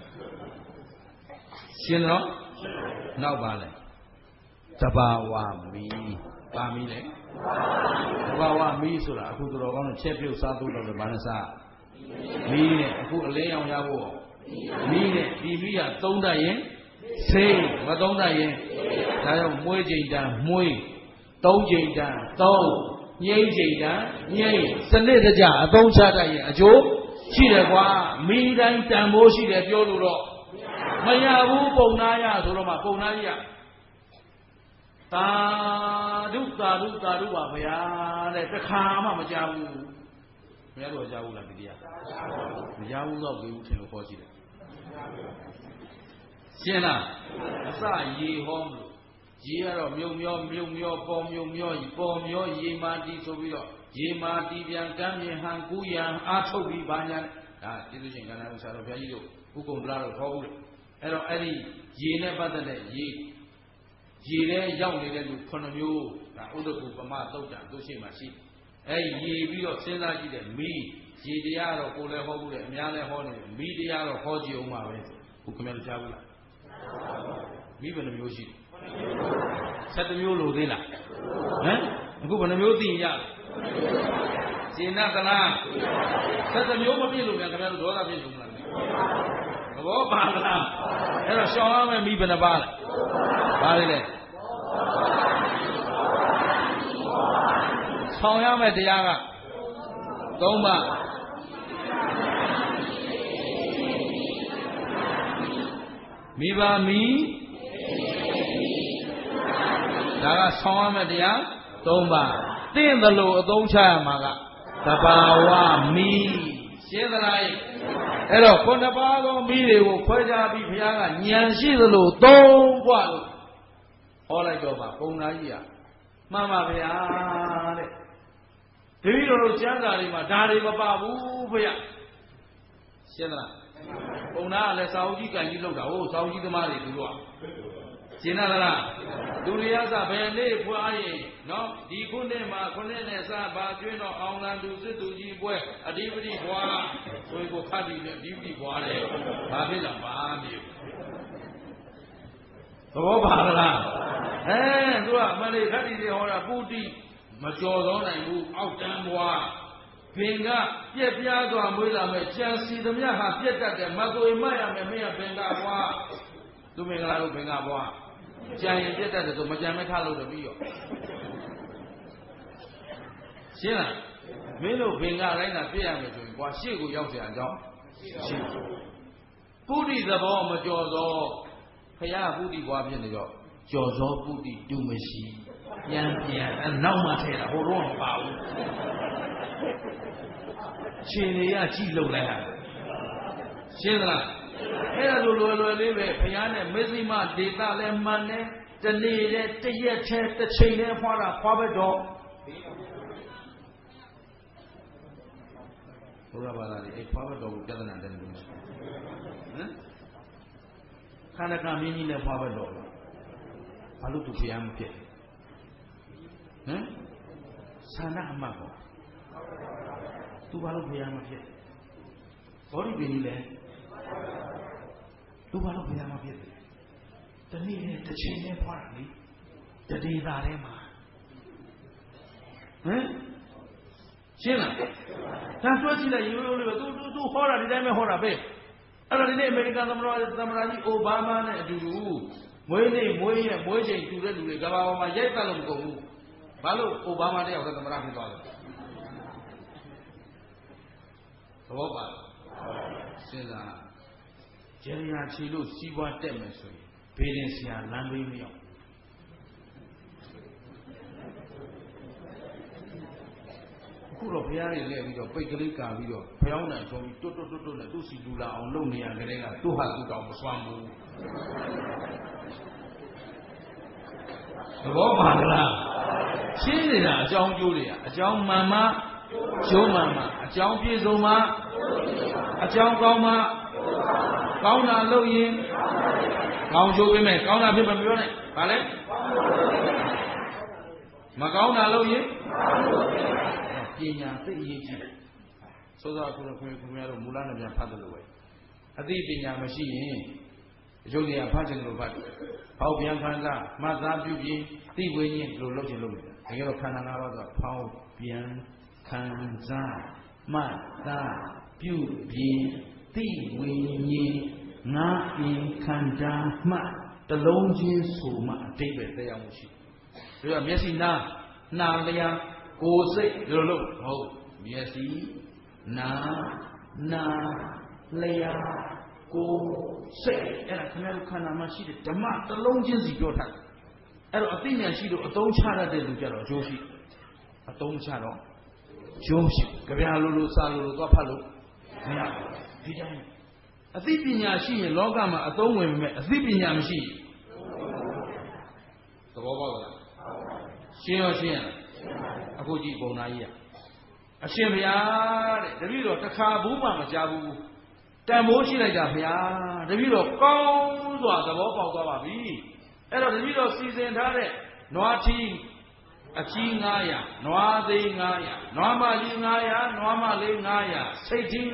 ရှင်းတော့နောက်ပါလဲတဘာဝမီပါမီလေတဘာဝမီဆိုတာအခုတော်ကောင်းချက်ပြုတ်စားဖို့တော့ဘာနဲ့စားမီနဲ့အခုအလင်းအောင်ရဖို့မီနဲ့ဒီမီကသုံးတတ်ရင်ဆေးမသုံးတတ်ရင်ဒါကြောင့်မွေးချိန်တန်မွေးသုံးချိန်တန်သုံးငိမ့်ချိန်တန်ငိမ့်စနစ်တကျအသုံးချတတ်ရင်အကျိုးရှိတယ်ကွာမီတိုင်းတန်ဖိုးရှိတယ်ပြောလို့တော့မရဘူးပုံနာရဆိုတော့မှပုံနာကြီးရသာဓုပါဗျာတဲ့တခါမှမကြဘူးဘုရားတော်ကြားဘူးလားဒီတရားမကြားဘူးတော့ဘူးထင်လို့ခေါ်ကြည့်တယ်ရှင်းလားအစရေဟောမလို့ရေကတော့မြုံမျောပေါ်မြုံမျောပေါ်မျောရေမာတီဆိုပြီးတော့ရေမာတီပြန်ကမ်းမြေဟန်ကူးရန်အားထုတ်ပြီးပါညာဒါကျေးဇူးရှင်ကန္နာဥစ္စာတော်ဘုရားကြီးတို့ဥက္ကုံတလားတို့ခေါ်ဘူးလေအဲ့တော့အဲ့ဒီရေနဲ့ပတ်သက်တဲ့ရေထဲရောက်နေတဲ့လူ9မျိုးဒါဥဒ္ဒကုပမသုတ်တံသူရှိမှရှိအဲ့ဒီရေပြီးတော့စဉ်းစားကြည့်တဲ့မီးရေတရားတော့ကိုယ်လည်းဟောဘူးလေအများလည်းဟောနေတယ်မီးတရားတော့ဟောကြည့်အောင်ပါပဲခုခင်ဗျားတို့ကြားဘူးလားမီးဘယ်နှမျိုးရှိ17မျိုးလို့သေးလားဟမ်အခုဘယ်နှမျိုးသိရရှင်းသလား17မျိုးမပြည့်လို့များခင်ဗျားတို့ဒေါသပြည့်လို့မလားသဘောပါလားအဲ့တော့ရှောင်ရမယ်မိဘယ်နှပါလဲပါလေလေဆောင်ရမယ်တရားက3ပါမိဘမိဒါကဆောင်ရမယ်တရား3ပါသင်သလိုအသုံးချရမှာကတဘာဝမိရှင်းသလားအဲ့တော့9ပါးသောမိတွေကိုခွဲခြားပြီးဘုရားကဉာဏ်ရှိသလိုသုံးกว่าလို့ဟောလိုက်တော့ပါပုံနာကြီးကမှန်ပါဗျာတဲ့တပည့်တော်တို့ကျမ်းစာတွေမှာဒါတွေမပါဘူးဖေရရှင်းသလားပုံနာကလည်းစာအုပ်ကြီးကန်ကြီးလောက်တာဟုတ်စာအုပ်ကြီးသမားတွေသူတို့ကရှင်းလားလူတွေရစဘယ်နေ့ဖွားရင်နော်ဒီခုနှစ်မှာခုနှစ်နဲ့စပါကျွင်းတော့အောင်လန်သူစစ်သူကြီးပွဲအဓိပတိဘွားဆိုကိုခတ်ပြီးအဓိပတိဘွားတယ်ဘာဖြစ်လားဘာမျိုးသဘောပါလားသူကအမလေးခတ်တီတွေဟောတာပုတိမကြော်သောနိုင်ဘူးအောက်တန်းဘွားဘင်ကပြက်ပြားစွာမွေးလာမဲ့ကြံစီသမျှဟာပြက်တတ်တယ်မသွေမရမယ်မင်းကဘင်ကဘွားသူမင်္ဂလာတို့ဘင်ကဘွားကြံရင်ပြက်တတ်တယ်ဆိုမကြံမဲ့ထားလို့တော့ပြီးရောရှင်းလားမင်းတို့ဘင်ကတိုင်းသာပြည့်ရမယ်ဆိုရင်ကွာရှေ့ကိုရောက်เสียအကြောင်းရှင်းပုရိသဘောမကြော်သောခရပုရိဘွားဖြစ်နေတော့ကြော်သောပုရိတူမရှိပြန်နောက်မှထဲတာဟိုတော့မပါဘူးရှင်တွေကကြည့်လုံလိုက်တာရှင်းသလားအဲ့ဒါလိုလွယ်လေးပဲဘုရားနဲ့မေဇိမဒေတာလည်းမှန်တယ်တနေ့နဲ့တရက်ထဲတစ်ချိန်နဲ့ဖွာတာဖွာပဲတော့ဘုရားဘာသာလေးအဲ့ဖွာပဲတော့ပြဿနာတယ်လို့ဟမ်ခန္ဓာကမင်းကြီးနဲ့ဖွာပဲတော့ဘာလို့သူဖျားမဖြစ်ဟမ်ဆန္ဒအမှတ်ပေါ့သူဘာလို့ဖျားမဖြစ်ဘောဓိပင်ကြီးလဲသူဘာလို့ဖျားမဖြစ်တနေ့နဲ့တစ်ချိန်နဲ့ဖွာတာလေတဒေတာထဲမှာဟမ်ရှင်းလားဒါတွက်ကြည့်လိုက်ရိုးရိုးလေးပဲသူဟောတာဒီတိုင်းပဲဟောတာပဲအဲ့တော့ဒီနေ့အမေရိကန်သမ္မတကြီးအိုဘားမားနဲ့အတူတူမွေးနေ့မွေးရက်မွေးချိန်တူတဲ့လူတွေကမ္ဘာပေါ်မှာရိုက်ပတ်လို့မကုန်ဘူးဘာလို့အိုဘားမားတယောက်တည်းသမ္မတဖြစ်သွားလဲသဘောပါစဉ်းစားဂျယ်ရီယာချီလို့စီးပွားတက်မယ်ဆိုရင်ဘေးရင်ဆရာလမ်းဘေးမရောက်အခုတော့ဘုရားတွေလဲပြီးတော့ပိတ်ကလေးကာပြီးတော့ဖျောင်းနိုင်ဆုံးပြီးတွတ်နဲ့သူ့စီလူလာအောင်လုပ်နေရကြတဲ့ကသူ့ဟာသူ့တောင်မစွမ်းဘူးသဘောပါလားရှင်းနေတာအကြောင်းကျိုးတွေအကြောင်းမှန်မှကျိုးမှန်မှအကြောင်းပြည့်စုံမှအကြောင်းကောင်းမှကောင်းတာလုပ်ရင်ကောင်းကျိုးပေးမယ်ကောင်းတာဖြစ်မပြောနဲ့ဗါလဲမကောင်းတာလုပ်ရင်ပညာသိအရေးကြီးတယ်စောစောအခုတော့ခွင့်ရတော့မူလနဲ့ပြန်ဖတ်တယ်လို့ပဲအသိပညာမရှိရင်အကျိုးတရားဖတ်ချင်လို့ဖတ်တယ်ဖောက်ပြန်ခန္ဓာမှတ်သားပြုပြီးသိဝိညာဉ်လို့လုပ်ချင်လို့တယ်တကယ်တော့ခန္ဓာ၅ပါးကဖောက်ပြန်ခံစားမှတ်သားပြုပြီးသိဝိညာဉ်ငါအင်ခန္ဓာမှတလုံးချင်းဆိုမှအတိတ်ပဲတရားမှုရှိတယ်ဒါကမျက်စိနာလျာကိုယ်စိတ်ဒီလိုလို့ဟုတ်မျက်စိနာလျာကိုယ်စိတ်အဲ့ဒါခင်ဗျားတို့ခန္ဓာမှာရှိတဲ့ဓမ္မတလုံးချင်းစီပြောထားတယ်အဲ့တော့အသိဉာဏ်ရှိလို့အသုံးချရတဲ့လူကြတော့အကျိုးရှိအသုံးချတော့ကျိုးရှိကြဗျာလို့စားလို့သွားဖတ်လို့မရဘူးဒီတိုင်းအသိပညာရှိရင်လောကမှာအသုံးဝင်မဲ့အသိပညာမရှိသဘောပေါက်လားရှင်းရောရှင်းရအခုကြည့်ပုံသားကြီးအရှင်ဘုရားတဲ့တပည့်တော်တစ်ခါဘူးမှမကြားဘူးတန်ဖိုးရှိလိုက်တာဘုရားတပည့်တော်ကောင်းစွာသဘောပေါက်သွားပါပြီအဲ့တော့တပည့်တော်စီစဉ်ထားတဲ့နွားထီးအကြီး900နွားသေး900နွားမကြီး900နွားမလေး900စိတ်ထီး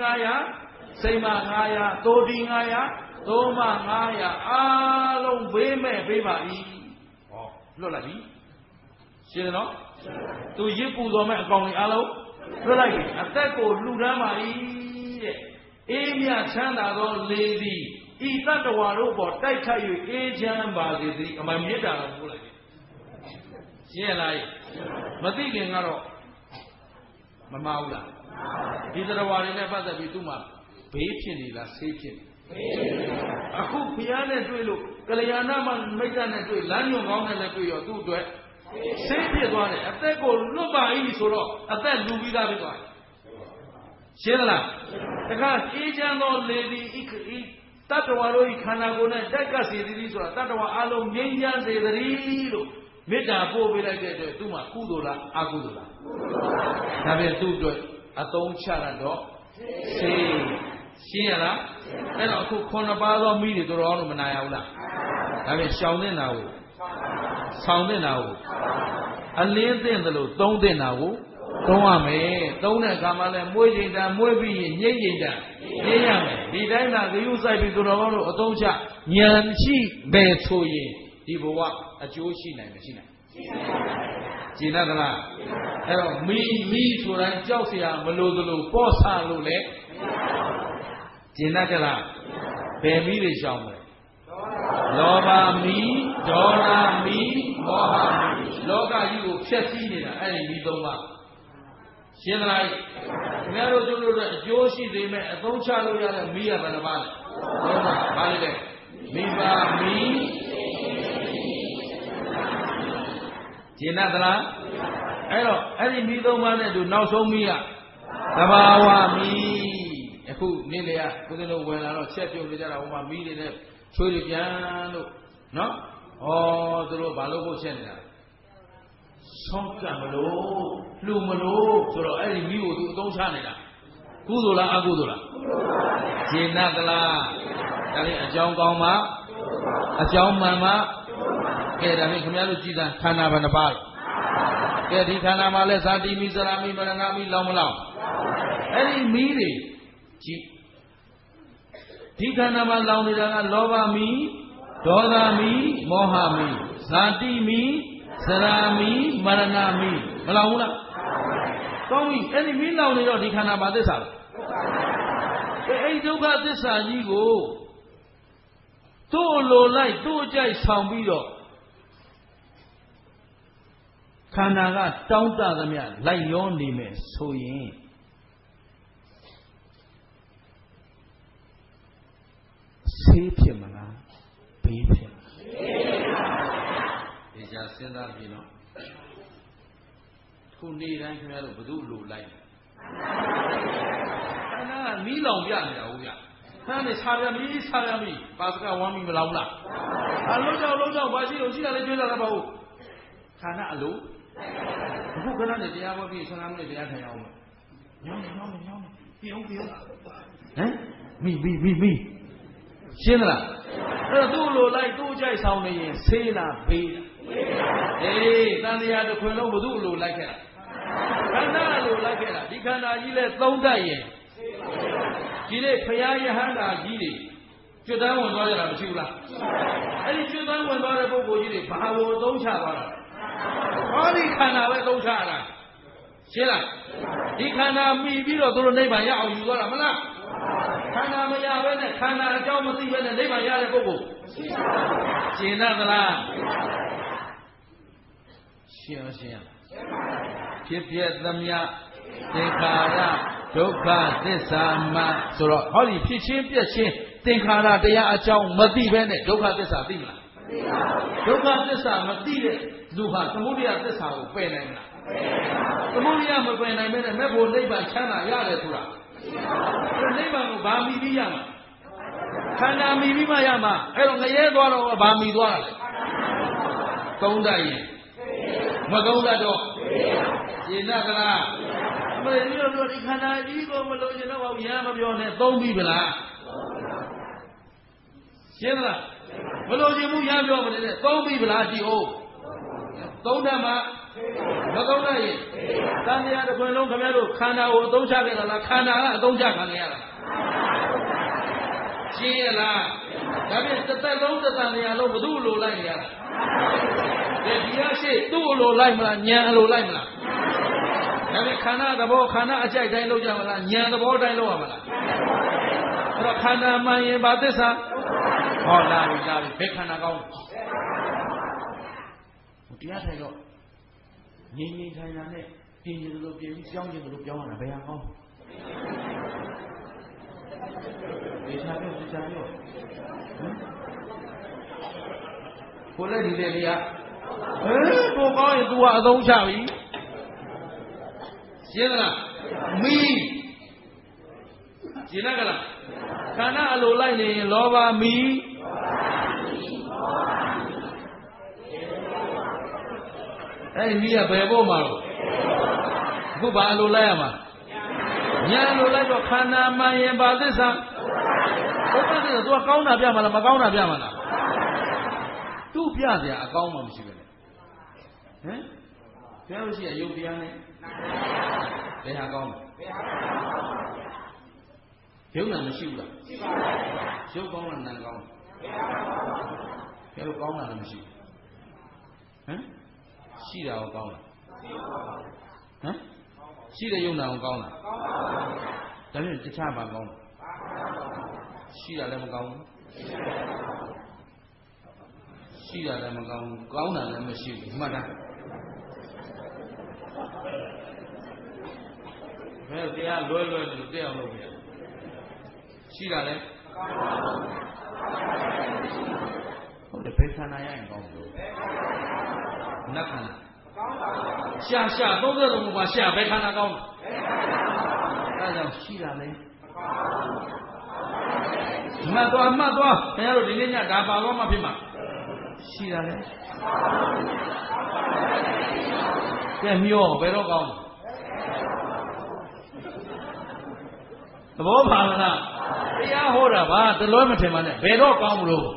900စိတ်မ900သိုးထီး900သိုးမ900အားလုံးဘေးမဲ့ပေးပါ၏ဟောလွတ်လိုက်ပြီရှင်းတယ်နော်သူရစ်ပူတော်မဲ့အကောင်တွေအားလုံးလွတ်လိုက်ပြီအသက်ကိုလှူဒန်းပါ၏တဲ့အေးမြချမ်းသာသောလေသည်ဤတတ္တဝါတို့ပေါ်တိုက်ခတ်၍အေးချမ်းပါစေသည်အမှန်မေတ္တာတော်ပို့လိုက်ပြီရှင်းလားမသိခင်ကတော့မမဟုတ်လားဒီတတ္တဝါတွေနဲ့ပတ်သက်ပြီးသူ့မှာဘေးဖြစ်နေလားဆေးဖြစ်နေအခုဘုရားနဲ့တွေ့လို့ကလျာဏမိတ်္တနဲ့တွေ့လမ်းညွန်ကောင်းနဲ့လည်းတွေ့ရောသူ့အတွက်ဆေးဖြစ်သွားတယ်အသက်ကိုလွတ်ပါ၏ဆိုတော့အသက်လူပြီးသားဖြစ်သွားတယ်ရှင်းလားတခါအေးချမ်းသောလေသည်ဤတတ္တဝါတို့ဤခန္ဓာကိုယ်နဲ့တက်ကပ်စေသည်ဆိုတာတတ္တဝါအလုံးငြိမ်းချမ်းစေသည်လို့မေတ္တာပို့ပေးလိုက်တဲ့အတွက်သူ့မှာကုသိုလ်လားအကုသိုလ်လားဒါပြန်သူ့အတွက်အသုံးချရတော့ဆေးရှင်းရလားအဲ့တော့အခု9ပါးသောမိတွေတော်တော်လို့မနာရဘူးလားဒါပြန်ရှောင်တဲ့နာကိုဆောင်တဲ့နာကိုအလင်းသိမ့်တယ်လို့သုံးတဲ့နာကိုသုံးရမယ်သုံးတဲ့အခါမှာလဲမွေးချိန်တန်မွေးပြီးရင်ညှိချိန်တန်ညှိရမယ်ဒီတိုင်းသာဂရုစိုက်ပြီးတော်တော်လို့အသုံးချဉာဏ်ရှိပဲဆိုရင်ဒီဘဝအကျိုးရှိနိုင်မရှိနိုင်ရှင်းသလားအဲ့တော့မိဆိုတိုင်းကြောက်เสียမလို့သလိုပေါ့ဆလို့လေရှင်းကြလားဘယ်မိတွေရှောင်မလဲလောဘမိဒေါသမိမောဟမိလောကကြီးကိုဖျက်ဆီးနေတာအဲ့ဒီမိသုံးပါရှင်းသလားခင်ဗျားတို့တို့အကျိုးရှိသေးမဲ့အသုံးချလို့ရတဲ့မိရဘယ်နှပါလဲသုံးပါဘာလဲလဲမိဘမိရှင်းသလားအဲ့တော့အဲ့ဒီမိသုံးပါနဲ့သူနောက်ဆုံးမိကသဘာဝမိအခုနေ့လေကကိုယ်တို့ဝင်လာတော့ချက်ပြုတ်နေကြတာဟိုမှာမိတွေနဲ့ချွေးတွေပြန်လို့နော်သူတို့ဘာလို့ဖို့ချက်နေတာဆုံးကံမလို့လူမလို့ဆိုတော့အဲ့ဒီမိကိုသူအသုံးချနေတာကုသိုလ်လားအကုသိုလ်လားရှင်းနာသလားဒါလေးအကြောင်းကောင်းမှအကြောင်းမှန်မှကဲဒါဖြင့်ခင်ဗျားတို့ကြည်သာခန္ဓာဘယ်နှပါးကဲဒီခန္ဓာမှာလဲဇာတိမိစရာမိမရဏမိလောင်မလောင်အဲ့ဒီမိတွေကြည်ဒီခန္ဓာမှာလောင်နေတာကလောဘမိဒေါသမိမောဟမိဇာတိမိစရာမိမရဏမိမလောင်ဘူးလားကောင်းပြီအဲ့ဒီမိလောင်နေတော့ဒီခန္ဓာမှာသစ္စာလားအဲ့ဒီဒုက္ခသစ္စာကြီးကိုသူ့လိုလိုက်သူ့အကြိုက်ဆောင်ပြီးတော့ခန္ဓာကတောင်းတသမျှလိုက်ရောနေမယ်ဆိုရင်ဆေးဖြစ်မလားဘေးဖြစ်မလားဒီကြစဉ်းစားပြီးတော့ခုနေ့တိုင်းခင်ဗျားတို့ဘယ်သူ့လိုလိုက်ခန္ဓာကမီးလောင်ပြနေတာဟုတ်ရခန္ဓာနဲ့ဆာပြမီးဆာပြမီးပါစကဝမ်းမီမလောင်လားလုံးကြောက်ဘာရှိလို့ရှိတာလဲကျွေးတာလည်းမဟုတ်ခန္ဓာအလိုအခုခဏနဲ့တရားဟောပြီး15မိနစ်တရားထိုင်အောင်ညောင်းပြုံးဟမ်မိရှင်းလားအဲ့တော့သူ့လိုလိုက်သူ့ကြိုက်ဆောင်နေရင်ဆေးလားဘေးလားအေးတန်တရားတစ်ခွင်လုံးဘု து လိုလိုက်ခဲ့တာခန္ဓာလိုလိုက်ခဲ့တာဒီခန္ဓာကြီးလဲသုံးတတ်ရင်ဒီနေ့ဖရာယဟန္တာကြီးတွေကျွတ်တန်းဝင်သွားကြတာမရှိဘူးလားအဲ့ဒီကျွတ်တန်းဝင်သွားတဲ့ပုဂ္ဂိုလ်ကြီးတွေဘာကိုသုံးချသွားတာဟောဒီခန္ဓာပဲသုံးချရတာရှင်းလားဒီခန္ဓာမိပြီးတော့သူတို့နိဗ္ဗာန်ရအောင်ယူသွားတာမလားခန္ဓာမရဘဲနဲ့ခန္ဓာအကြောင်းမသိဘဲနဲ့နိဗ္ဗာန်ရတဲ့ပုဂ္ဂိုလ်ရှင်းသလားရှင်းဖြစ်ဖြစ်သမျှသင်္ခါရဒုက္ခသစ္စာမှဆိုတော့ဟောဒီဖြစ်ချင်းပြက်ချင်းသင်္ခါရတရားအကြောင်းမသိဘဲနဲ့ဒုက္ခသစ္စာသိမလားဒုက္ခသစ္စာမသိတဲ့လူဟာသမုဒယသစ္စာကိုပယ်နိုင်မလားသမုဒယမပယ်နိုင်ဘဲနဲ့မဲ့ဖို့နိဗ္ဗာန်ချမ်းသာရတယ်ဆိုတာနိဗ္ဗာန်ကိုဘာမိပြီးရမှာခန္ဓာမိပြီးမှရမှာအဲ့တော့ငရဲသွားတော့ဘာမိသွားတာလဲသုံးတတ်ရင်မသုံးတတ်တော့ရှင်းသလားမင်းတို့ဒီခန္ဓာကြီးကိုမလို့ရင်တော့ရမ်းမပြောနဲ့သုံးပြီးဗလားရှင်းသလားမလို့ရင်ဘူးရမ်းပြောမနေနဲ့သုံးပြီးဗလားကြည့်ဦးသုံးတတ်မှာမသုံးတတ်ရင်တန်တရားတစ်ခွင်လုံးခင်ဗျားတို့ခန္ဓာကိုအသုံးချခဲ့တာလားခန္ဓာကအသုံးချခံရတာရှင်းရလားဒါဖြင့်တစ်သက်လုံးတစ်တန်တရားလုံးဘု து လိုလိုက်နေရတာဒီရရှိသူ့လိုလိုက်မလားဉာဏ်လိုလိုက်မလားဒါဖြင့်ခန္ဓာသဘောခန္ဓာအကြိုက်တိုင်းလုပ်ကြမလားဉာဏ်သဘောတိုင်းလုပ်ရမလားအဲ့တော့ခန္ဓာမှန်ရင်ဘာသစ္စာဟောလာပြီဘယ်ခန္ဓာကောင်းတရားထိုင်တော့ငြိမ်ထိုင်တာနဲ့ပြင်ကျင်လို့ပြင်ပြီးကြောင်းကျင်လို့ပြောင်းရတာဘယ်ဟာကောင်းဒီချာပြောကိုလည်းဒီလေလေးကကိုကောင်းရင် तू ကအသုံးချပြီရှင်းလားမီးရှင်းလားခန္ဓာအလိုလိုက်နေရင်လောဘမီးအဲ့ဒီကဘယ်ဖို့မှာတော့အခုဘာလိုလိုက်ရမှာညာလိုလိုက်တော့ခန္ဓာမှန်ရင်ဘာသစ္စာဘုရားသစ္စာ तू ကောင်းတာပြမှာလားမကောင်းတာပြမှာလားသူ့ပြစရာအကောင်းမှမရှိပဲဟမ်ဘယ်လိုရှိရယုတ်တရားနဲ့ဘယ်ဟာကောင်းလဲယုတ်နာမရှိဘူးလားရှိပါဘူးယုတ်ကောင်းလားနာကောင်းဘယ်လိုကောင်းတာလဲမရှိဟမ်ရှိတာကိုကောင်းလားဟမ်ရှိတဲ့ယုံနာကိုကောင်းလားဒါဖြင့်တခြားဘာကောင်းလဲရှိတာလည်းမကောင်းဘူးရှိတာလည်းမကောင်းဘူးကောင်းတာလည်းမရှိဘူးမှတ်တာဘယ်တရားလွယ်လို့တက်အောင်လုပ်ပြရှိတာလည်းဟုတ်တယ်ဘယ်ခန္ဓာရရင်ကောင်းလို့နတ်ခန္ဓာရှာ30လုံးမှာရှာဘယ်ခန္ဓာကောင်းလဲအဲဒါကြောင့်ရှိတာလေမှတ်သွားခင်ဗျားတို့ဒီနေ့ညဒါပါတော့မှဖြစ်မှာရှိတာလေကဲမျောဘယ်တော့ကောင်းသဘောပါမလားတရားဟောတာပါတလွဲမထင်ပါနဲ့ဘယ်တော့ကောင်းမလို့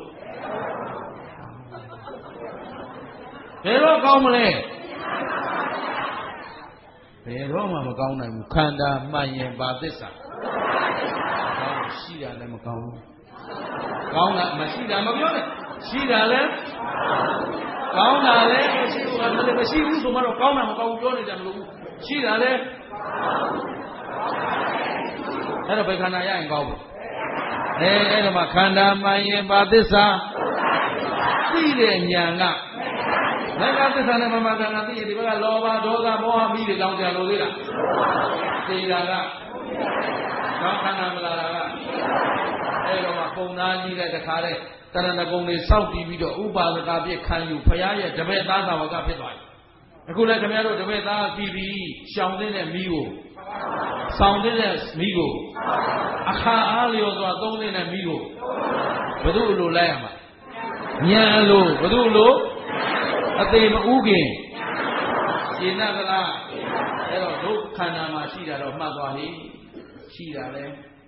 ဘယ်တော့ကောင်းမလဲဘယ်တော့မှမကောင်းနိုင်ဘူးခန္ဓာမှန်ရင်ဘာသစ္စာရှိတာလည်းမကောင်းဘူးကောင်းတာမရှိတာမပြောနဲ့ရှိတာလည်းကောင်းတာလည်းမရှိဘူးမရှိဘူးဆိုမှတော့ကောင်းတာမကောင်းဘူးပြောနေကြမလို့ဘူးရှိတာလည်းအဲ့တော့ဘယ်ခန္ဓာရရင်ကောင်းဘူးအဲ့တော့မှခန္ဓာမှန်ရင်ဘာသစ္စာသိတဲ့ဉာဏ်ကဘယ်ကသစ္စာနဲ့မမှန်ကန်တာသိရင်ဒီဘက်ကလောဘဒေါသမောဟမိတွေလောင်ကြလို့သေးလားသိတာကကောင်းခန္ဓာမလာတာကအဲ့တော့မှပုံသားကြီးတဲ့တခါတဲ့တရဏဂုံတွေစောင့်တည်ပြီးတော့ဥပါဒကပြည့်ခံယူဖရာရဲ့တပည့်သားသာဝကဖြစ်သွားပြီအခုလည်းခင်ဗျားတို့တပည့်သားပြီးပြီးရှောင်တဲ့မိကိုဆောင်တဲ့မိကိုအခါအားလျော်စွာသုံးတဲ့မိကိုဘယ်သူ့လိုလိုက်ရမှာဉာဏ်လိုဘယ်သူ့လိုအသေးမဥခင်ရှင်းနာကလားအဲ့တော့ဒုက္ခန္ဓာမှာရှိတာတော့မှတ်သွားဟိရှိတာလေ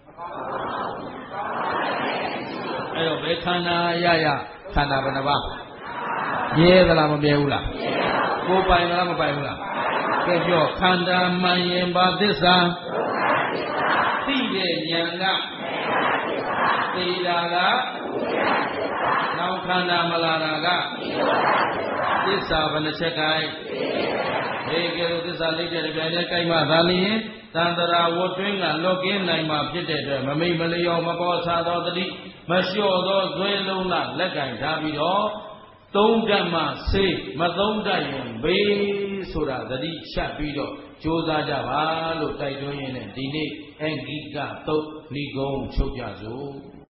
အဲ့တော့ဘယ်ခန္ဓာရခန္ဓာဘယ်နှပါမြဲသလားမမြဲဘူးလားကိုယ်ပိုင်သလားမပိုင်ဘူးလားကဲပြောခန္ဓာမှန်ရင်ဘာသစ္စာသိတဲ့ဉာဏ်ကသိတာကနောက်ခန္ဓာမလာတာကသစ္စာဘယ်နှချက်ကိုင်းဒီကဲလို့သစ္စာလေးတဲ့ကြိုင်နဲ့ကိုင်းမှသာလျင်သန္တရာဝတ်တွင်းကလွတ်ကင်းနိုင်မှာဖြစ်တဲ့အတွက်မမိတ်မလျော်မပေါ်ဆာသောတတိမလျှော့သောဇွဲလုံးလားလက်ကင်ထားပြီးတော့သုံးတတ်မှဆေးမသုံးတတ်ရင်ဘေးဆိုတာသတိချက်ပြီးတော့ကြိုးစားကြပါလို့တိုက်တွန်းရင်းနဲ့ဒီနေ့အဂိကသုတ်ဏိဂုံချုပ်ကြစို့